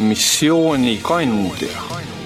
missioonikandja.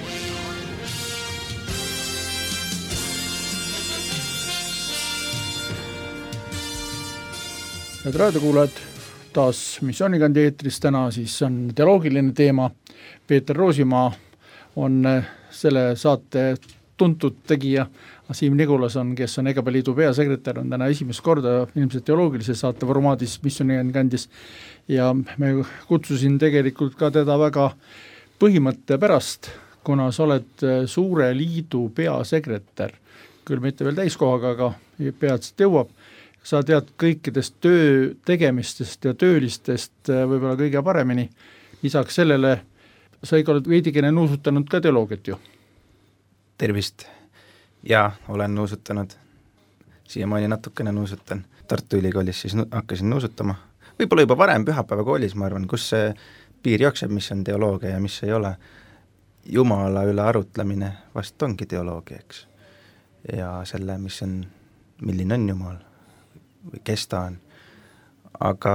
Head raadiokuulajad, taas missioonikandja eetris. Täna siis on teoloogiline teema. Peeter Roosimaa on selle saate tuntud tegija. Siim Nigulas on, kes on EGP Liidu peasekretär, on täna esimest korda ilmselt teoloogilise saate formaadis missioonikandjis. Ja me kutsusin tegelikult ka teda väga põhimõtte pärast, kuna sa oled suure liidu peasekretär. Küll mitte veel täiskohaga, aga peatselt jõuab. Sa tead kõikidest töö tegemistest ja töölistest võib-olla kõige paremini. Lisaks sellele sa ikka oled veidikene nuusutanud ka teoloogiat ju. Tervist. Ja olen nuusutanud. Siiamaani natukene nuusutan. Tartu Ülikoolis siis hakkasin nuusutama. Võib-olla juba varem pühapäeva koolis, ma arvan, kus see piir jookseb, mis on teoloogia ja mis ei ole. Jumala üle arutlemine vast ongi teoloogia, eks. Ja selle, milline on Jumal või kes ta on. Aga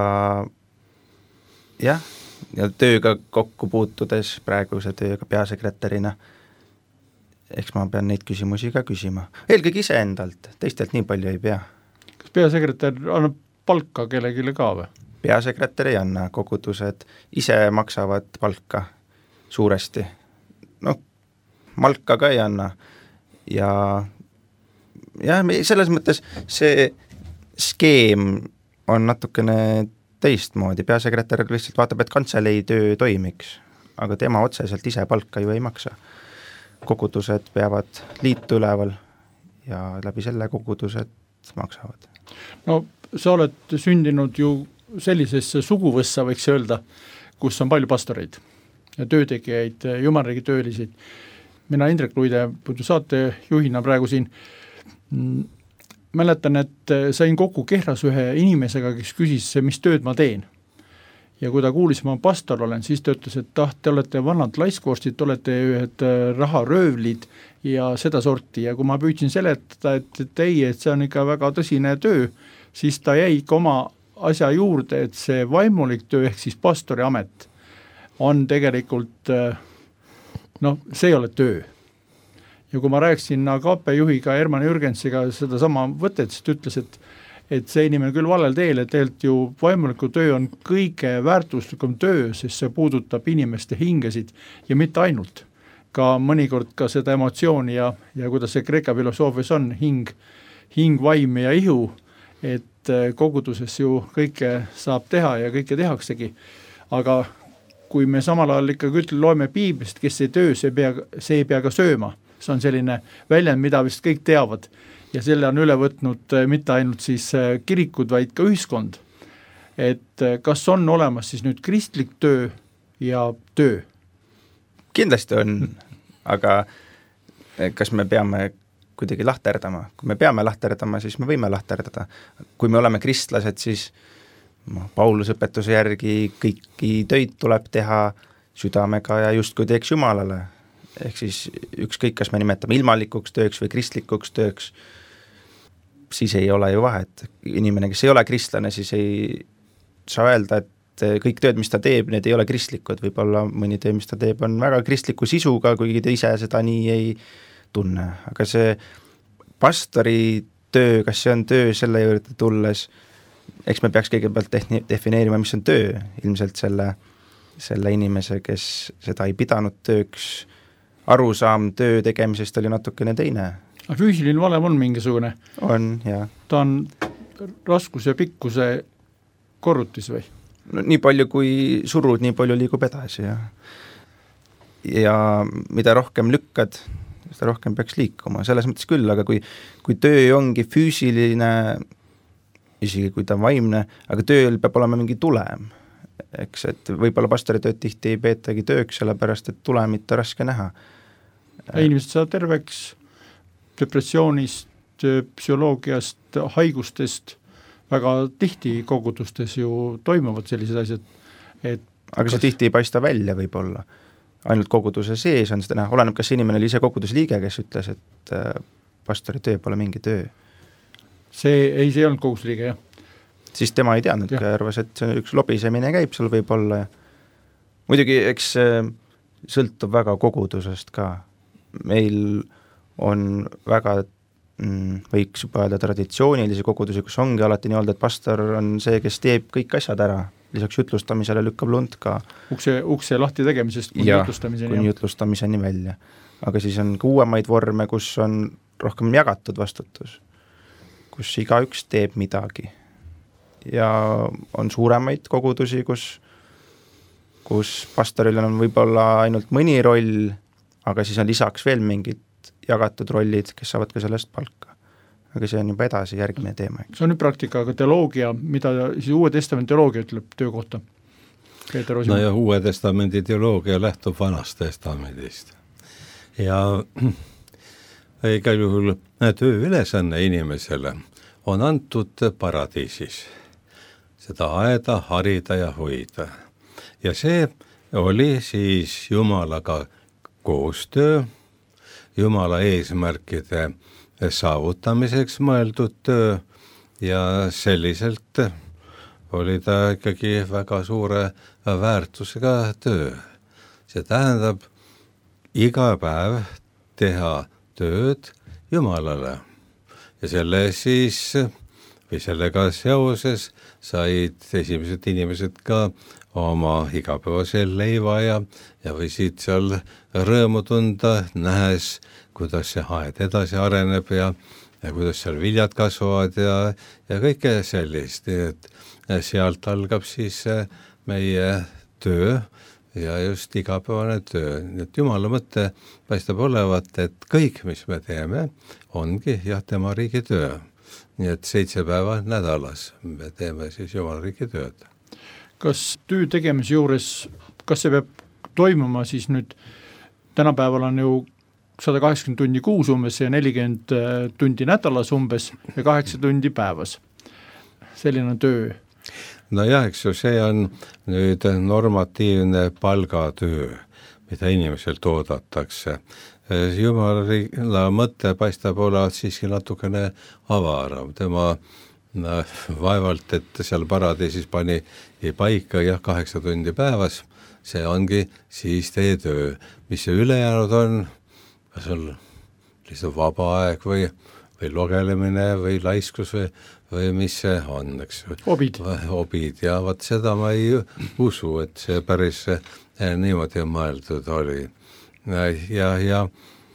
jah, ja tööga kokku puutudes, praeguse tööga peasekretärina, eks ma pean neid küsimusi ka küsima. Eelkõige ise endalt, teistelt nii palju ei pea. Kas peasekretär annab palka kellegile ka või? Peasekretär ei anna, kogudused ise maksavad palka suuresti. Malka ka ei anna. Ja selles mõttes see skeem on natukene teistmoodi. Peasekretär lihtsalt vaatab, et kantselei töö toimiks, aga tema otseselt ise palka ju ei maksa. Kogudused peavad liitu üleval ja läbi selle kogudused maksavad. No sa oled sündinud ju sellisesse suguvõssa, võiks öelda, kus on palju pastoreid ja töötegijaid, jumalriigi töölisid. Mina Indrek Luide saatejuhina praegu siin mäletan, et sain kokku Kehras ühe inimesega, kes küsis, mis tööd ma teen. Ja kui ta kuulis, ma pastor olen, siis ta ütles, et te olete vanad laiskvorstid, olete ühed raharöövlid ja seda sorti. Ja kui ma püüdsin seletada, et see on ikka väga tõsine töö, siis ta jäi ikka oma asja juurde, et see vaimulik töö ehk siis pastori amet on tegelikult, see ei ole töö. Ja kui ma rääkisin AKP juhiga Herman Jürgensiga seda sama võtet, siis ta ütles, et see inimene küll valel teel, et tegelikult ju vaimuliku töö on kõige väärtuslikum töö, sest see puudutab inimeste hingesid ja mitte ainult. Ka mõnikord ka seda emotsiooni ja kuidas see Kreeka filosoofias on, hing, vaim ja ihu, et koguduses ju kõike saab teha ja kõike tehaksegi. Aga kui me samal ajal ikkagi loeme piiblist, kes see töö, see ei pea ka sööma. See on selline väljend, mida vist kõik teavad ja selle on üle võtnud mitte ainult siis kirikud, vaid ka ühiskond. Et kas on olemas siis nüüd kristlik töö ja töö? Kindlasti on, aga kas me peame kuidagi lahterdama? Kui me peame lahterdama, siis me võime lahterdada. Kui me oleme kristlased, siis Pauluse õpetuse järgi kõiki töid tuleb teha südamega ja justkui teeks Jumalale. Ehk siis ükskõik, kas me nimetame ilmalikuks tööks või kristlikuks tööks, siis ei ole ju vahet. Inimene, kes ei ole kristlane, siis ei saa öelda, et kõik tööd, mis ta teeb, need ei ole kristlikud. Võib-olla mõni töö, mis ta teeb, on väga kristliku sisuga, kuigi ta ise seda nii ei tunne. Aga see pastori töö, kas see on töö selle juurde tulles, eks me peaks kõigepealt defineerima, mis on töö. Ilmselt selle inimese, kes seda ei pidanud tööks, arusaam töö tegemisest oli natukene teine. Füüsiline valem on mingisugune? On, jah. Ta on raskus ja pikkuse korrutis või? No, nii palju kui surud, nii palju liigub edasi. Ja mida rohkem lükkad, seda rohkem peaks liikuma. Selles mõttes küll, aga kui töö ongi füüsiline, isegi kui ta on vaimne, aga tööl peab olema mingi tulem. Eks, et võib-olla pastoritööd tihti ei peetagi tööks, sellepärast, et tulemit on raske näha. Inimesed saavad terveks depressioonist, psühholoogiast, haigustest, väga tihti kogudustes ju toimuvad sellised asjad. Aga see tihti ei paista välja võib-olla. Ainult koguduse sees on seda näha. Oleneb, kas inimene oli ise kogudusliige, kes ütles, et pastori töö pole mingi töö. See ei olnud kogudusliige, jah. Siis tema ei teadnud ja arvas, et üks lobisemine käib seal võib-olla. muidugi eks sõltub väga kogudusest ka. Meil on väga võiks juba öelda traditsioonilisi kogudusi, kus ongi alati nii olnud, et pastor on see, kes teeb kõik asjad ära, lisaks jutlustamisele lükkab lund ka. Ukse lahti tegemisest kuni jutlustamiseni. Kuni jutlustamiseni välja. Aga siis on ka uuemaid vorme, kus on rohkem jagatud vastutus, kus igaüks teeb midagi. Ja on suuremaid kogudusi, kus pastoril on võib-olla ainult mõni roll, aga siis on lisaks veel mingid jagatud rollid, kes saavad ka sellest palka. Aga see on juba edasi järgmine teema. See on nüüd praktika, aga teoloogia, mida siis Uue Testamendi teoloogia ütleb töö kohta? No ja Uue Testamendi teoloogia lähtub Vanast Testamendist. Ja igal juhul tööülesanne inimesele on antud paradiisis. Seda aeda, harida ja hoida. Ja see oli siis Jumalaga koostöö, Jumala eesmärkide saavutamiseks mõeldud töö ja selliselt oli ta ikkagi väga suure väärtusega töö. See tähendab iga päev teha tööd Jumalale ja selle siis või sellega seoses said esimesed inimesed ka oma igapäevasel leiva ja võisid seal rõõmu tunda, nähes, kuidas see aed edasi areneb ja kuidas seal viljad kasvavad ja kõike sellist. Et sealt algab siis meie töö ja just igapäevane töö. Et Jumala mõte paistab olevat, et kõik, mis me teeme, ongi tema riigi töö. Nii et 7 päeva nädalas me teeme siis Jumala riigi tööd. Kas töö tegemise juures, kas see peab toimuma siis nüüd, tänapäeval on ju 180 tundi kuus umbes ja 40 tundi nädalas umbes ja 8 tundi päevas. Selline on töö. No jah, eks ju, see on nüüd normatiivne palgatöö, mida inimeselt oodatakse. Jumala mõte paistab olevat siiski natukene avaram. Tema vaevalt, et seal paradiisis pani paika 8 tundi päevas, see ongi siis teie töö. Mis see ülejäänud on, kas on lihtsalt vaba aeg või logelemine või laiskus või mis see on, eks ju? Hobid, ja vaat seda ma ei usu, et see päris niimoodi mõeldud oli. Ja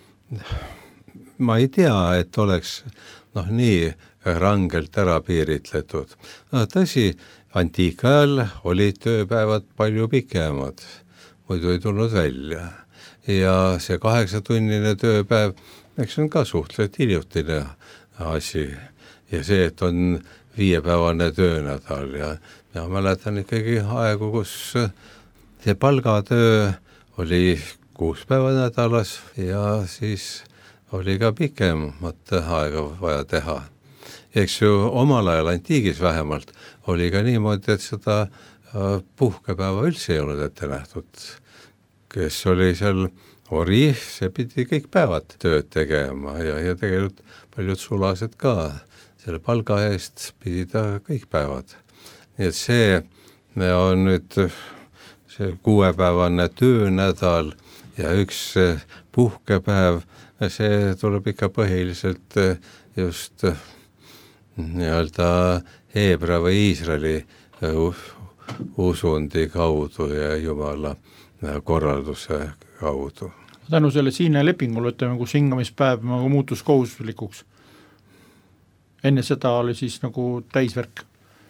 ma ei tea, et oleks nii rangelt ära piiritletud. Tõsi, antiikajal olid tööpäevad palju pikemad, muidu ei tulnud välja. Ja see 8-tunnine tööpäev, eks on ka suhteliselt hiljutine asi. Ja see, et on 5-päevane töönädal ja mäletan ikkagi aegu, kus see palgatöö oli 6 päeva nädalas ja siis oli ka pikemat aega vaja teha. Eks ju, omal ajal antiigis vähemalt oli ka niimoodi, et seda puhkepäeva üldse ei olnud ette nähtud. Kes oli seal ori, see pidi kõik päevad tööd tegema ja tegelikult paljud sulased ka. Selle palga eest pidi ta kõik päevad. Nii et see on nüüd see 6-päevane töönädal ja üks puhkepäev, see tuleb ikka põhiliselt just nii-öelda Heebra või Iisraeli usundi kaudu ja Jumala korralduse kaudu. Tänu selle Siine lepingule, kus hingamispäev muutus kohustuslikuks. Enne seda oli siis nagu täisvärk.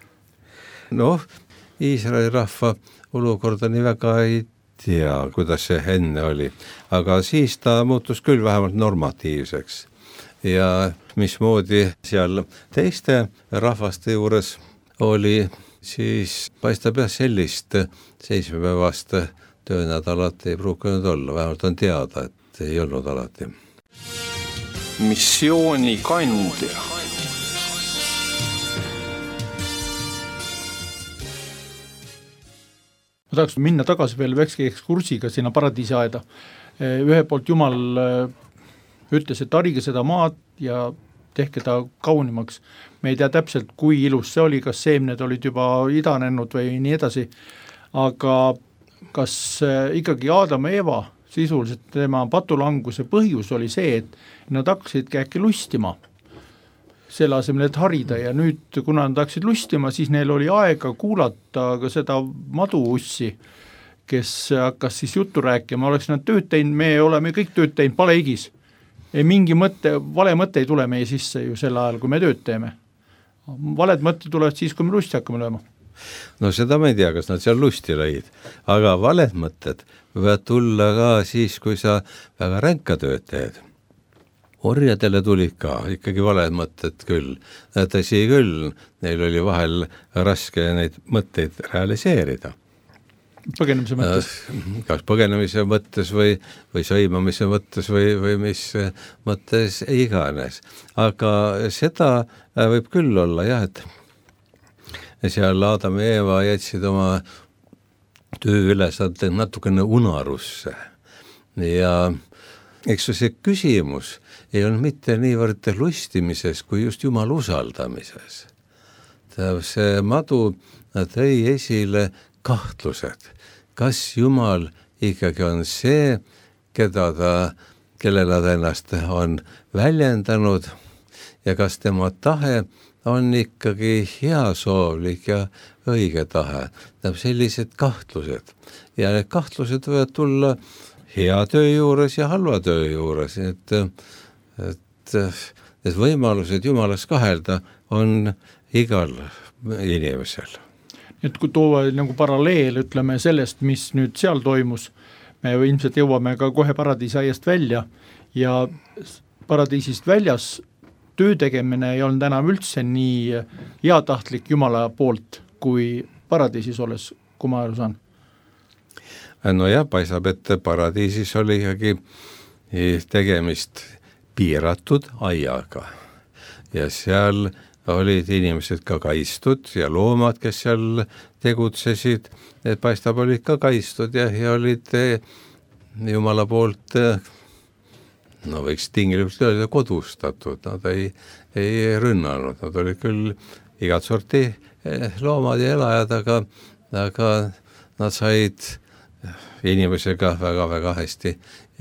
Iisraeli rahva olukorda nii väga ei tea, kuidas see enne oli, aga siis ta muutus küll vähemalt normatiivseks. Ja mismoodi seal teiste rahvaste juures oli, siis paistab sellist 7-päevast töönädalat ei pruukinud olla, vähemalt on teada, et ei olnud alati. Missiooni kandja. Ma tahaks minna tagasi veel väikse ekskursiga sinna paradiisi aeda. Ühe poolt Jumal ütles, et harige seda maad ja tehke ta kaunimaks. Me ei tea täpselt, kui ilus see oli, kas seemned olid juba idanenud või nii edasi, aga kas ikkagi Aadam ja Eva sisuliselt tema patulanguse põhjus oli see, et nad hakkasidki äkki lustima selle asemel, et harida ja nüüd, kuna nad hakkasid lustima, siis neil oli aega kuulata ka seda maduussi, kes hakkas siis juttu rääkima, oleks nad tööd teinud, me oleme kõik tööd teinud palehigis. Mingi vale mõte ei tule meie sisse ju sel ajal, kui me tööd teeme. Valed mõtted tulevad siis, kui me lusti hakkame lööma. No seda ma ei tea, kas nad seal lusti lõid, aga valed mõtted võivad tulla ka siis, kui sa väga ränka tööd teed. Orjadele tulid ka ikkagi valed mõtted küll. Tõsi küll, neil oli vahel raske neid mõtteid realiseerida. Põgenemise mõttes? Kas põgenemise mõttes või sõimamise mõttes või mis mõttes iganes. Aga seda võib küll olla jah, et seal Adam ja Eeva jätsid oma tööülesanded natukene unarusse. Ja eks see küsimus ei olnud mitte niivõrd lustimises, kui just Jumala usaldamises. See madu tõi esile kahtlused. Kas Jumal ikkagi on see, kellele ta ennast on väljendanud ja kas tema tahe on ikkagi heasoovlik ja õige tahe. Sellised kahtlused. Ja need kahtlused võivad tulla hea töö juures ja halva töö juures. Et võimalused Jumalas kahelda on igal inimesel. Et kui tuua nagu paralleel, ütleme sellest, mis nüüd seal toimus, me ilmselt jõuame ka kohe paradiisiaiast välja ja paradiisist väljas töö tegemine ei olnud enam üldse nii heatahtlik Jumala poolt, kui paradiisis olles, kui ma aru saan. No jah, paistab, et paradiisis oli ikkagi tegemist piiratud aiaga ja seal olid inimesed ka kaistud ja loomad, kes seal tegutsesid, et paistab olid ka kaistud ja olid Jumala poolt, no võiks tinglikult öelda kodustatud, nad ei rünnanud, nad olid küll igat sorti loomad ja elajad, aga nad said inimesega väga-väga hästi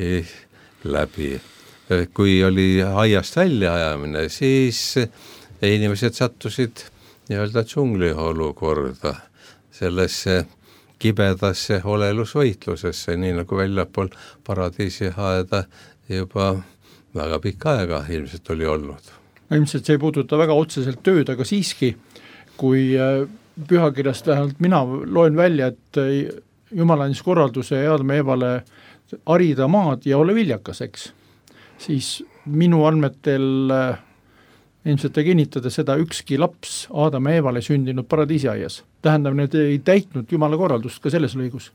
läbi. Kui oli aiast välja ajamine, siis inimesed sattusid nii-öelda džungli olukorda, sellesse kibedasse olelusvõitlusesse, nii nagu väljapool paradiisi aeda juba väga pikka aega ilmselt oli olnud. Ilmselt see ei puuduta väga otseselt tööd, aga siiski, kui pühakirjast vähemalt mina loen välja, et Jumal andis korralduse Adam ja Evale harida maad ja ole viljakas, eks, siis minu andmetel ilmselt kinnitada seda ükski laps Adam ja Evale sündinud paradiisiaias. Tähendab, need ei täitnud Jumala korraldust ka selles lõigus.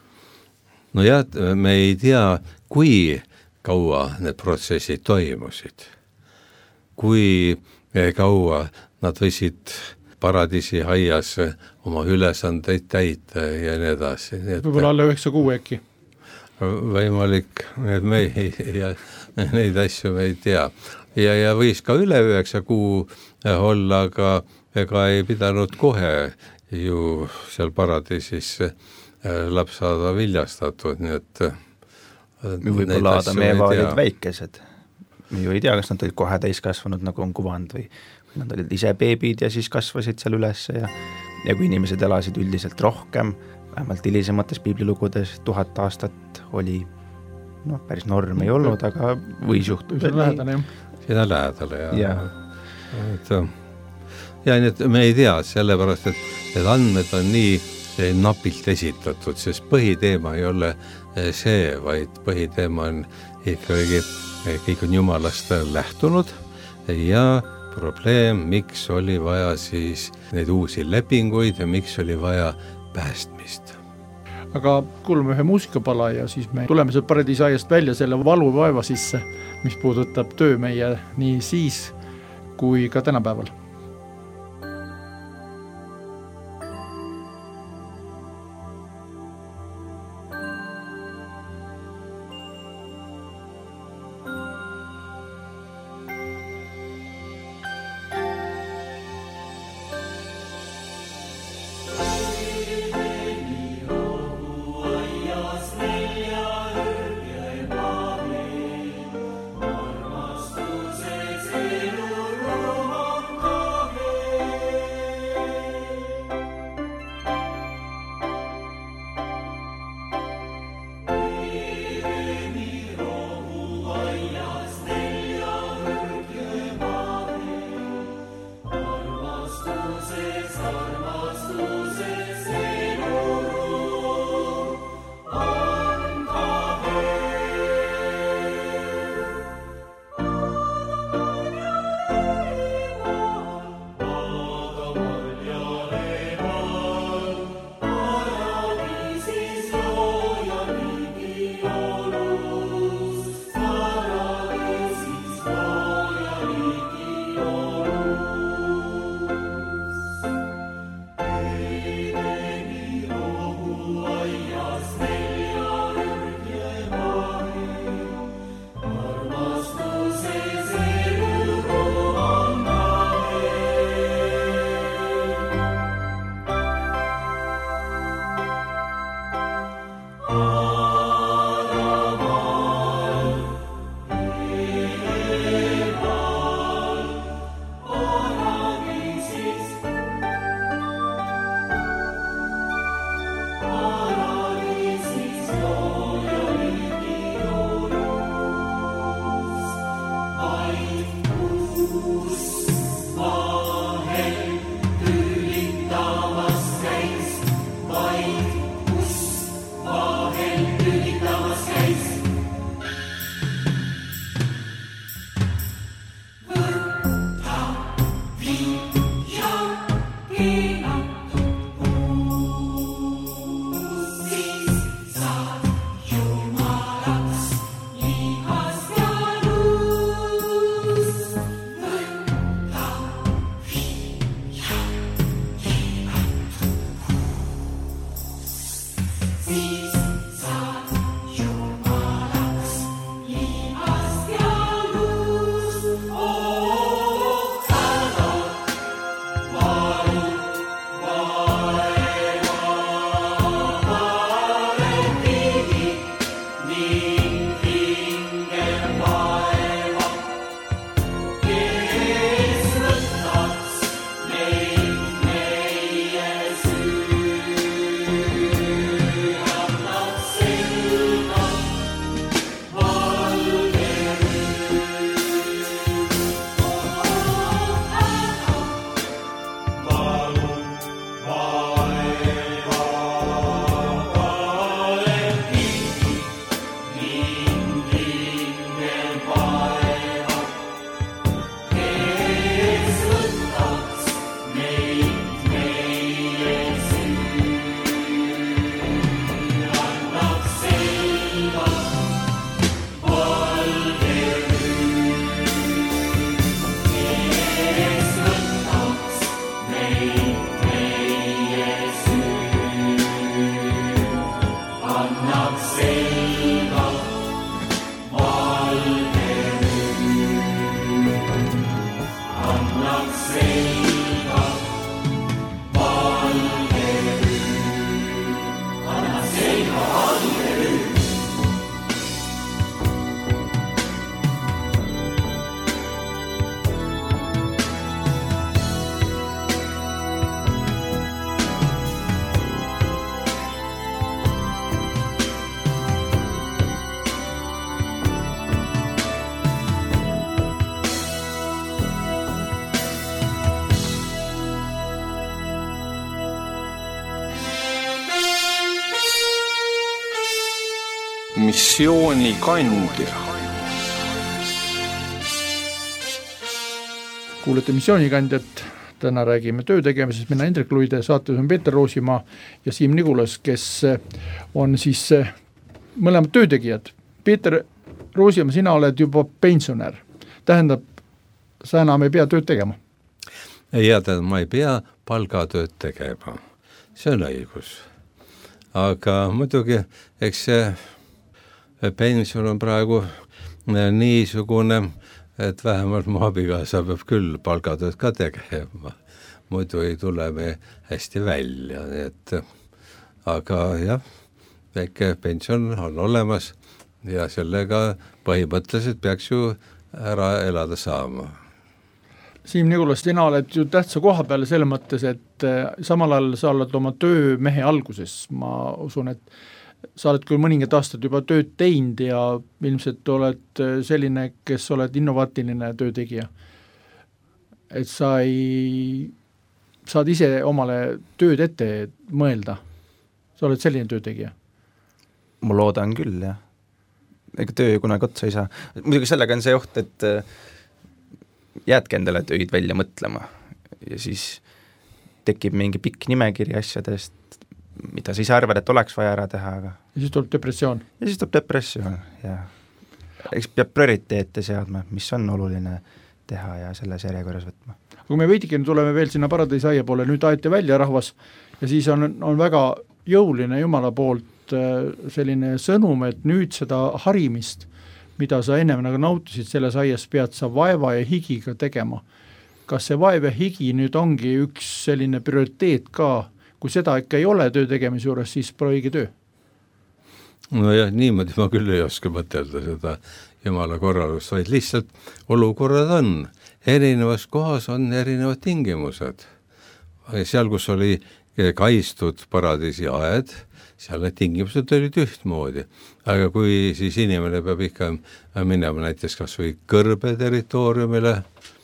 No jah, me ei tea, kui kaua need protsessid toimusid. Kui kaua nad võisid paradiisiaias oma ülesandeid täita ja nii edasi. Võib-olla alla 9 kuu äkki. Võimalik, et me neid asju me ei tea. Ja võis ka üle 9 kuu olla, aga ega ei pidanud kohe ju seal paradiisis laps saada viljastatud, nii et võib-olla Adam ja Eva olid väikesed. Me ju ei tea, kas nad olid kohe täiskasvanud, nagu on kuvand, või nad olid ise beebid ja siis kasvasid seal üles ja kui inimesed elasid üldiselt rohkem, vähemalt hilisemates piiblilugudes 1000 aastat oli, päris norm ei olnud, aga võis juhtuda. Seda lähedale ja nii et me ei tea, sellepärast, et need andmed on nii napilt esitatud, sest põhiteema ei ole see, vaid põhiteema on ikkagi, kõik on Jumalast lähtunud ja probleem, miks oli vaja siis neid uusi lepinguid ja miks oli vaja päästmist. Aga kuulame ühe muusikapala ja siis me tuleme seal paradiisiaiast välja selle valuvaeva sisse, mis puudutab töö meie nii siis kui ka tänapäeval. Missioonikandja. Kuulete Missioonikandjat, täna räägime töö tegemisest, mina Hendrik Luide, saates on Peeter Roosimaa ja Siim Nigulas, kes on siis mõlemad töötegijad. Peeter Roosimaa, sina oled juba pensionär, tähendab, sa enam ei pea tööd tegema? Ja ma ei pea palgatööd tegema, see on õigus. Aga muidugi, eks see pension on praegu niisugune, et vähemalt mu abikaasa peab küll palgatööd ka tegema. Muidu ei tule me hästi välja. Et, aga jah, väike pension on olemas ja sellega põhimõtteliselt peaks ju ära elada saama. Siim Nigulas, sina oled ju tähtsa koha peale selle mõttes, et samal ajal sa oled oma töömehe alguses. Ma usun, et sa oled küll mõningad aastad juba tööd teinud ja ilmselt oled selline, kes oled innovaatiline töötegija. Et sa saad ise omale tööd ette mõelda. Sa oled selline töötegija? Ma loodan küll, jah. Ega töö kunagi otsa ei saa. Muidugi sellega on see oht, et jäädki endale töid välja mõtlema ja siis tekib mingi pikk nimekiri asjadest, mida sa ise arvad, et oleks vaja ära teha, aga... Ja siis tuleb depressioon. Ja siis tuleb depressioon, jah. Eks peab prioriteete seadma, mis on oluline teha ja selles järjekorras võtma. Kui me veidikene tuleme veel sinna Paradeisaia poole, nüüd aeti välja rahvas ja siis on väga jõuline Jumala poolt selline sõnum, et nüüd seda harimist, mida sa ennem nagu nautisid selles aias, pead sa vaeva ja higiga tegema. Kas see vaev ja higi nüüd ongi üks selline prioriteet ka? Kui seda ikka ei ole töö tegemise juures, siis pole õige töö. No jah, niimoodi ma küll ei oska mõtelda seda Jumala korralust, vaid lihtsalt olukorrad on. Erinevas kohas on erinevad tingimused. Seal, kus oli kaistud paradiisi aed, seal need tingimused olid ühtmoodi. Aga kui siis inimene peab ikka minema näiteks kas või kõrbe territooriumile,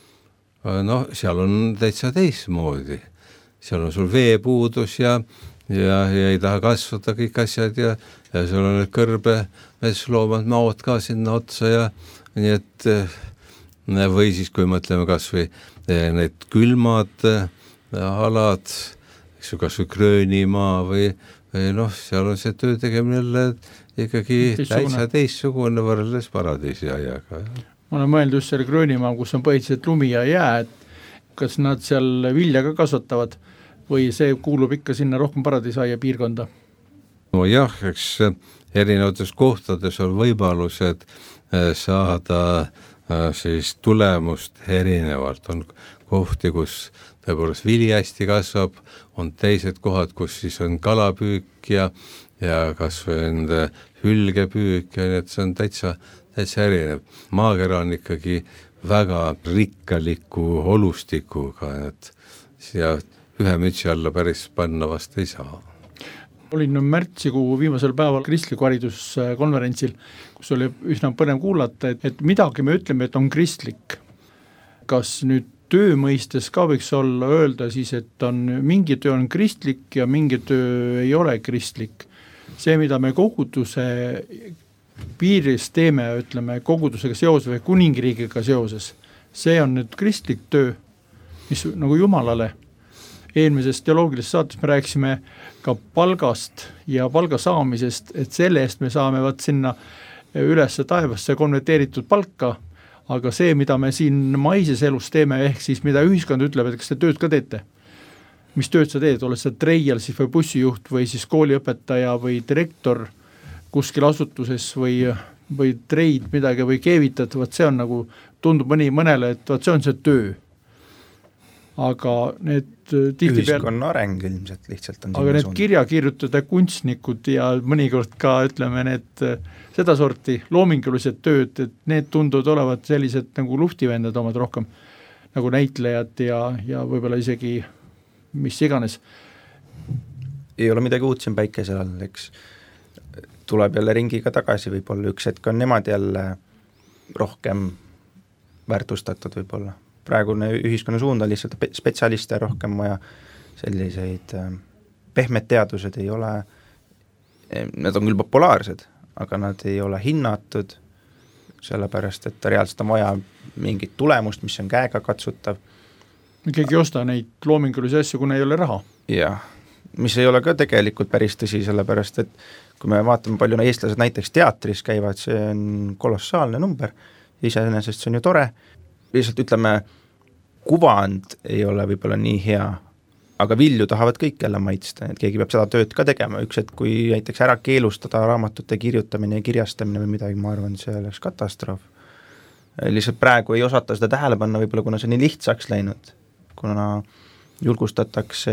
no seal on täitsa teistmoodi. Seal on sul veepuudus ja ei taha kasvada kõik asjad ja sul on need kõrbe metsloomad maod ka sinna otsa ja nii et või siis kui mõtleme kas või need külmad alad, kas või Gröönimaa või noh, seal on see töö tegemine ikkagi täitsa teistsugune võrreldes paradiisi aiaga. Ma olen mõelnud just selle Gröönimaa, kus on põhiliselt lumi ja jää, et kas nad seal vilja ka kasvatavad või see kuulub ikka sinna rohkem paradiisaia piirkonda? No jah, eks erinevates kohtades on võimalused saada siis tulemust erinevalt. On kohti, kus tõepoolest vili hästi kasvab, on teised kohad, kus siis on kalapüük ja kas või hülgepüük ja nii, et see on täitsa erinev. Maakera on ikkagi väga rikkaliku olustikuga, et ja ühe mütsi alla päris panna vast ei saa. Olin märtsikuu viimasel päeval kristliku hariduskonverentsil, kus oli üsna põnev kuulata, et midagi me ütleme, et on kristlik. Kas nüüd töö mõistes ka võiks olla öelda siis, et mingi töö on kristlik ja mingi töö ei ole kristlik? See, mida me koguduse piiris teeme, ütleme kogudusega seoses või kuningriigiga seoses, see on nüüd kristlik töö, mis nagu Jumalale. Eelmises teoloogilisest saates me rääkisime ka palgast ja palga saamisest, et selle eest me saame sinna üles taevasse konverteeritud palka, aga see, mida me siin maises elus teeme, ehk siis mida ühiskond ütleb, et kas te tööd ka teete? Mis tööd sa teed? Oled sa treial siis või bussijuht või siis kooliõpetaja või direktor kuskil asutuses või treid midagi või keevitad, see on nagu, tundub mõnele, et see on see töö. aga need tihtipeale ühiskonna areng ilmselt lihtsalt on aga need kirjakirjutada kunstnikud ja mõnikord ka ütleme need sedasorti loomingulised tööd, et need tunduvad olevat sellised nagu luftivendad omad rohkem, nagu näitlejad ja võib-olla isegi mis iganes. Ei ole midagi uut siin päikesel all, eks tuleb jälle ringiga tagasi võib-olla, üks hetk on nemad jälle rohkem väärtustatud võib-olla. Praegune ühiskonna suund on lihtsalt spetsialiste rohkem vaja, selliseid pehmed teadused ei ole, need on küll populaarsed, aga nad ei ole hinnatud, sellepärast, et reaalselt on vaja mingit tulemust, mis on käega katsutav. Keegi ei osta neid loomingulisi asju, kuna ei ole raha. Jah, mis ei ole ka tegelikult päris tõsi, sellepärast, et kui me vaatame, palju eestlased näiteks teatris käivad, see on kolossaalne number, iseenesest see on ju tore, lihtsalt ütleme, kuvand ei ole võib-olla nii hea, aga vilju tahavad kõik jälle maitsta, et keegi peab seda tööd ka tegema, üks hetk, kui näiteks ära keelustada raamatute kirjutamine ja kirjastamine või midagi, ma arvan, see oleks katastroof. Lihtsalt praegu ei osata seda tähele panna, võib-olla kuna see nii lihtsaks läinud, kuna julgustatakse,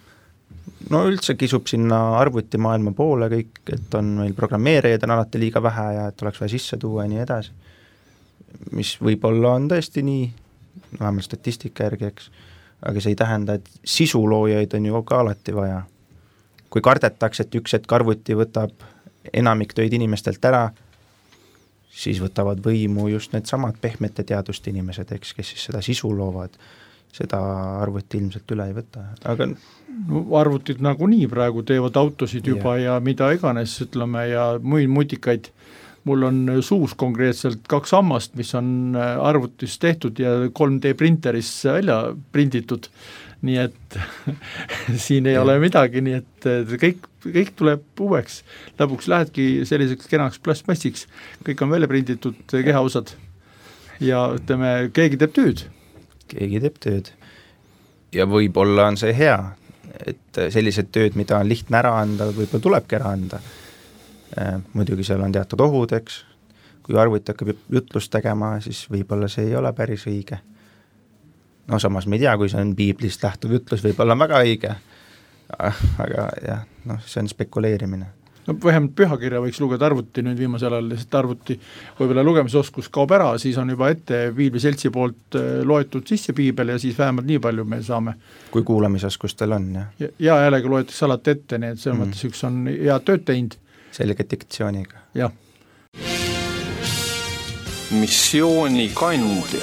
no üldse kisub sinna arvutimaailma poole kõik, et on meil programmeerijaid on alati liiga vähe ja et oleks vaja sisse tuua ja nii edasi, mis võib-olla on tõesti nii, vähemalt statistika järgi, eks, aga see ei tähenda, et sisuloojaid on ju ka alati vaja. Kui kardetakse, et üks hetk arvuti võtab enamik töid inimestelt ära, siis võtavad võimu just need samad pehmete teaduste inimesed, eks, kes siis seda sisu loovad, seda arvuti ilmselt üle ei võta, aga no, arvutid nagu nii praegu teevad autosid juba ja mida iganes, ütleme, ja muid mutikaid. Mul on suus konkreetselt 2 hammast, mis on arvutis tehtud ja 3D printeris välja prinditud, nii et siin ei ole midagi, nii et kõik tuleb uueks. Lõpuks lähedki selliseks kenaks plastmassiks, kõik on välja prinditud kehaosad ja ütleme, keegi teeb tööd. Keegi teeb tööd ja võib-olla on see hea, et sellised tööd, mida on lihtne ära anda, võib-olla tulebki ära anda. Muidugi seal on teatud ohud, eks, kui arvuti hakkab jutlust tegema, siis võib-olla see ei ole päris õige. No samas me ei tea, kui see on piiblist lähtuv jutlus, võib-olla on väga õige, aga jah, noh, see on spekuleerimine. No vähemalt pühakirja võiks lugeda arvuti nüüd viimasel ajal, sest arvuti võib-olla lugemisoskus kaob ära, siis on juba ette piibliseltsi poolt loetud sisse piibel ja siis vähemalt nii palju me saame. Kui kuulamisoskustel on, jah. Ja häälega loetakse alati ette, nii et selles mõttes üks on hea tööd teinud. Selge diktsiooniga. Jah. Missiooni kandja.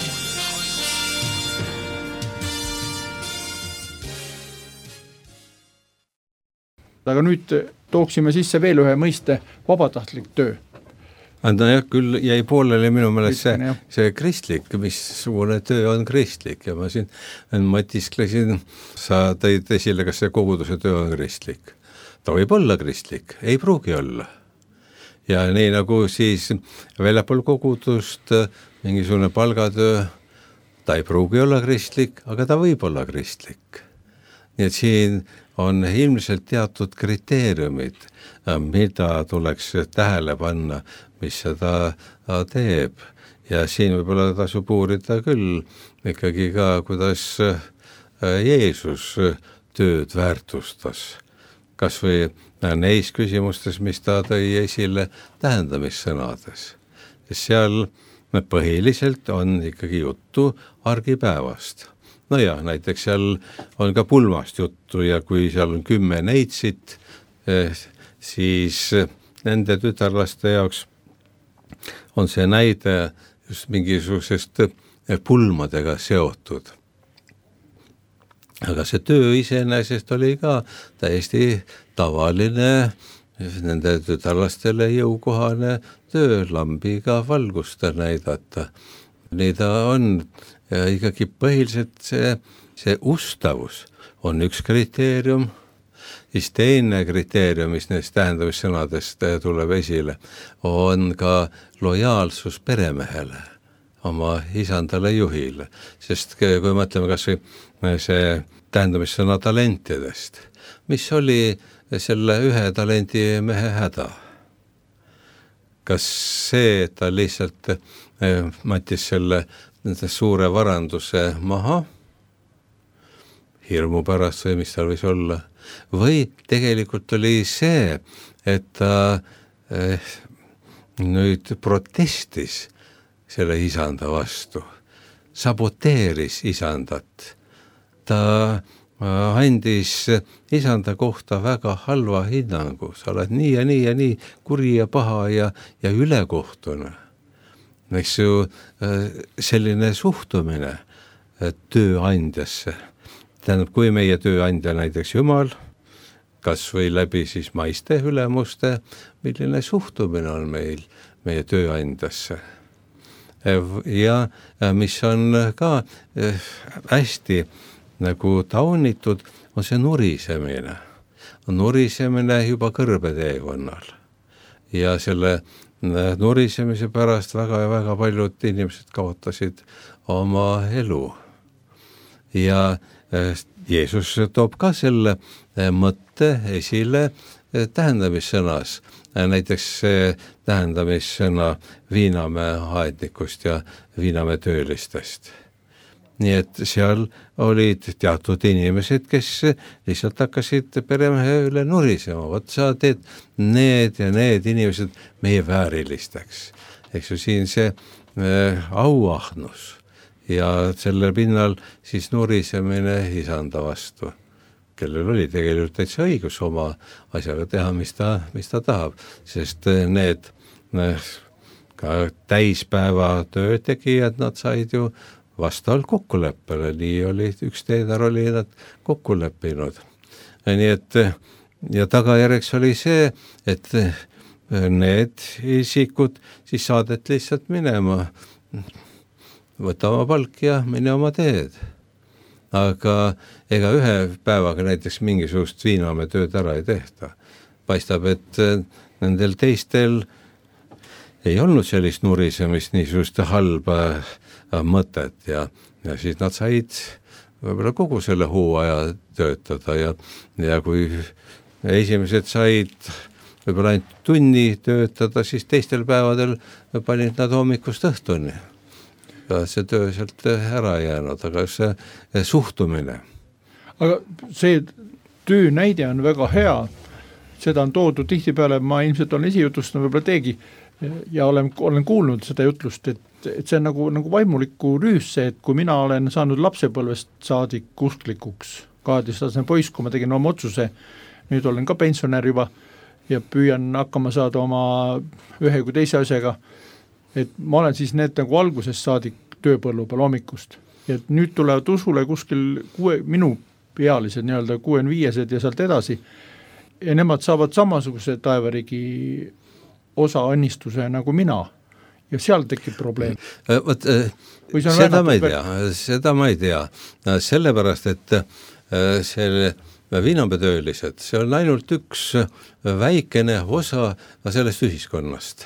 Aga nüüd tooksime sisse veel ühe mõiste vabatahtlik töö. No jah, küll jäi pooleli minu meelest see kristlik, missugune töö on kristlik ja ma siin mõtisklesin, sa tõid esile, kas see koguduse töö on kristlik. Ta võib olla kristlik, ei pruugi olla. Ja nii nagu siis väljapool kogudust mingisugune palgatöö, ta ei pruugi olla kristlik, aga ta võib olla kristlik. Nii et siin on ilmselt teatud kriteeriumid, mida tuleks tähele panna, mis seda teeb. Ja siin võib-olla tasub uurida küll ikkagi ka, kuidas Jeesus tööd väärtustas. Kas või neis küsimustes, mis ta tõi esile tähendamissõnades. Seal põhiliselt on ikkagi juttu argipäevast. No ja, näiteks seal on ka pulmast juttu ja kui seal on 10 neitsit, siis nende tütarlaste jaoks on see näide just mingisugusest pulmadega seotud. Aga see töö iseenesest oli ka täiesti tavaline, nende tütarlastele jõukohane töö, lambiga valgust näidata. Nii ta on ja ikkagi põhiliselt see ustavus on üks kriteerium, siis teine kriteerium, mis neist tähendamissõnadest tuleb esile, on ka lojaalsus peremehele, oma isandale juhile, sest kui mõtleme kas või see tähendamissõna talentidest, mis oli selle ühe talendi mehe häda? Kas see, et ta lihtsalt mattis selle suure varanduse maha hirmu pärast või mis tal võis olla, või tegelikult oli see, et ta nüüd protestis selle isanda vastu, saboteeris isandat, ta andis isanda kohta väga halva hinnangu, sa oled nii ja nii ja nii kuri ja paha ja ülekohtune. Eks ju selline suhtumine tööandjasse, tähendab, kui meie tööandja näiteks Jumal, kas või läbi siis maiste ülemuste, milline suhtumine on meil meie tööandjasse. Ja mis on ka hästi nagu taunitud, on see nurisemine. Nurisemine juba kõrbeteekonnal. Ja selle nurisemise pärast väga paljud inimesed kaotasid oma elu. Ja Jeesus toob ka selle mõtte esile tähendamissõnas. Näiteks see tähendamissõna Viinamäe aednikust ja Viinamäe töölistest. Nii et seal olid teatud inimesed, kes lihtsalt hakkasid peremehe üle nurisema. Vot sa teed need ja need inimesed meie väärilisteks. Eks ju siin see auahnus ja selle pinnal siis nurisemine isanda vastu, kellel oli tegelikult täitsa õigus oma asjaga teha, mis ta tahab, sest need ka täispäeva töötegijad, nad said ju vastavalt kokkuleppele, nii oli üks teener oli nad kokku leppinud. Nii et ja tagajärjeks oli see, et need isikud siis saadet lihtsalt minema, võta oma palk ja mine oma teed. Aga ega ühe päevaga näiteks mingisugust Viinamäe tööd ära ei tehta. Paistab, et nendel teistel ei olnud sellist nurisemist, niisugust halba mõtet ja siis nad said võib-olla kogu selle hooaja töötada ja kui esimesed said võib-olla ainult tunni töötada, siis teistel päevadel panid nad hommikust õhtuni. Ja see töö sealt ära jäänud, aga see suhtumine. Aga see töö näide on väga hea, seda on toodud tihtipeale, ma ilmselt olen esijutustanud, võib-olla teegi ja olen kuulnud seda jutlust, et see on nagu vaimuliku rüüs see, et kui mina olen saanud lapsepõlvest saadik usklikuks, 12-aastane poiss, kui ma tegin oma otsuse, nüüd olen ka pensionär juba ja püüan hakkama saada oma ühe kui teise asjaga, et ma olen siis need nagu algusest saadik tööpõllu peal hommikust ja nüüd tulevad usule kuskil minu pealised nii-öelda 65-sed ja sealt edasi ja nemad saavad samasuguse taevariigi osa õnnistuse nagu mina ja seal tekib probleem. Seda ma ei tea, sellepärast, et selle Viinamäe töölised, see on ainult üks väikene osa sellest ühiskonnast